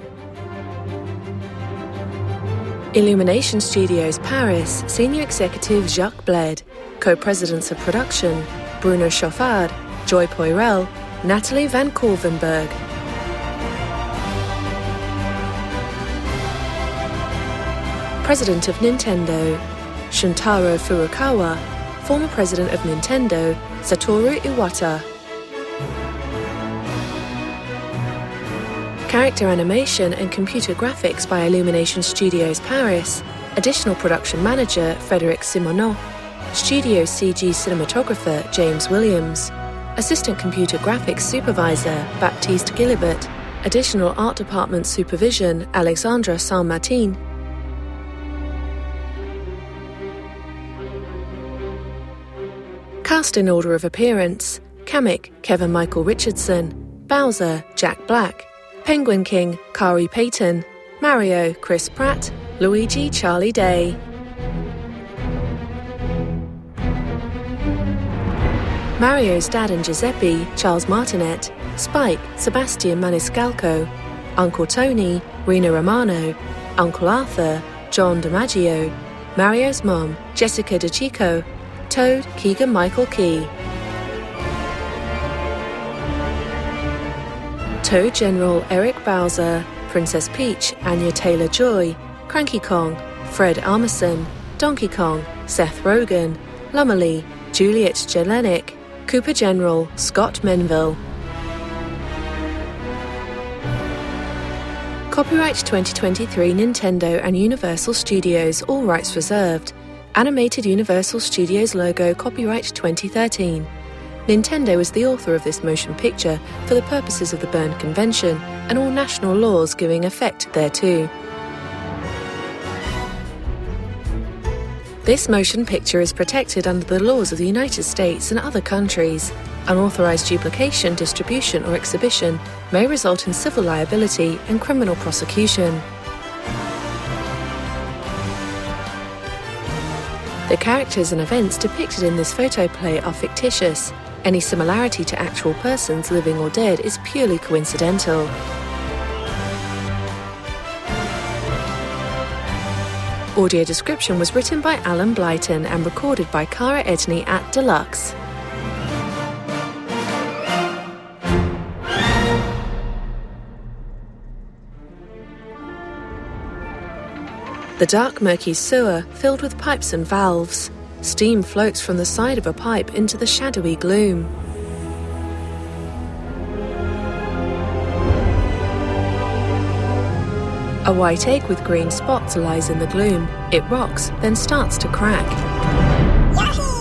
Illumination Studios Paris, Senior Executive Jacques Bled. Co-presidents of production, Bruno Chauffard, Joy Poirel, Natalie Van Korvenberg. President of Nintendo, Shuntaro Furukawa. Former president of Nintendo, Satoru Iwata. Character animation and computer graphics by Illumination Studios Paris. Additional production manager Frédéric Simonot. Studio CG cinematographer James Williams. Assistant computer graphics supervisor Baptiste Gilibert. Additional art department supervision Alexandra Saint-Martin. Cast in order of appearance: Kamek, Kevin Michael Richardson; Bowser, Jack Black; Penguin King, Kari Payton; Mario, Chris Pratt; Luigi, Charlie Day. Mario's dad and Giuseppe, Charles Martinet; Spike, Sebastian Maniscalco; Uncle Tony, Rina Romano; Uncle Arthur, John DiMaggio; Mario's mom, Jessica DeChico; Toad, Keegan-Michael Key. Toad General Eric Bowser; Princess Peach, Anya Taylor-Joy; Cranky Kong, Fred Armisen; Donkey Kong, Seth Rogen; Lumberly, Juliet Jelenic; Koopa General, Scott Menville. Copyright 2023 Nintendo and Universal Studios, all rights reserved. Animated Universal Studios logo, copyright 2013. Nintendo is the author of this motion picture for the purposes of the Berne Convention and all national laws giving effect thereto. This motion picture is protected under the laws of the United States and other countries. Unauthorized duplication, distribution, or exhibition may result in civil liability and criminal prosecution. The characters and events depicted in this photoplay are fictitious. Any similarity to actual persons, living or dead, is purely coincidental. Audio description was written by Alan Blyton and recorded by Cara Edney at Deluxe. The dark, murky sewer filled with pipes and valves. Steam floats from the side of a pipe into the shadowy gloom. A white egg with green spots lies in the gloom. It rocks, then starts to crack. Yahoo!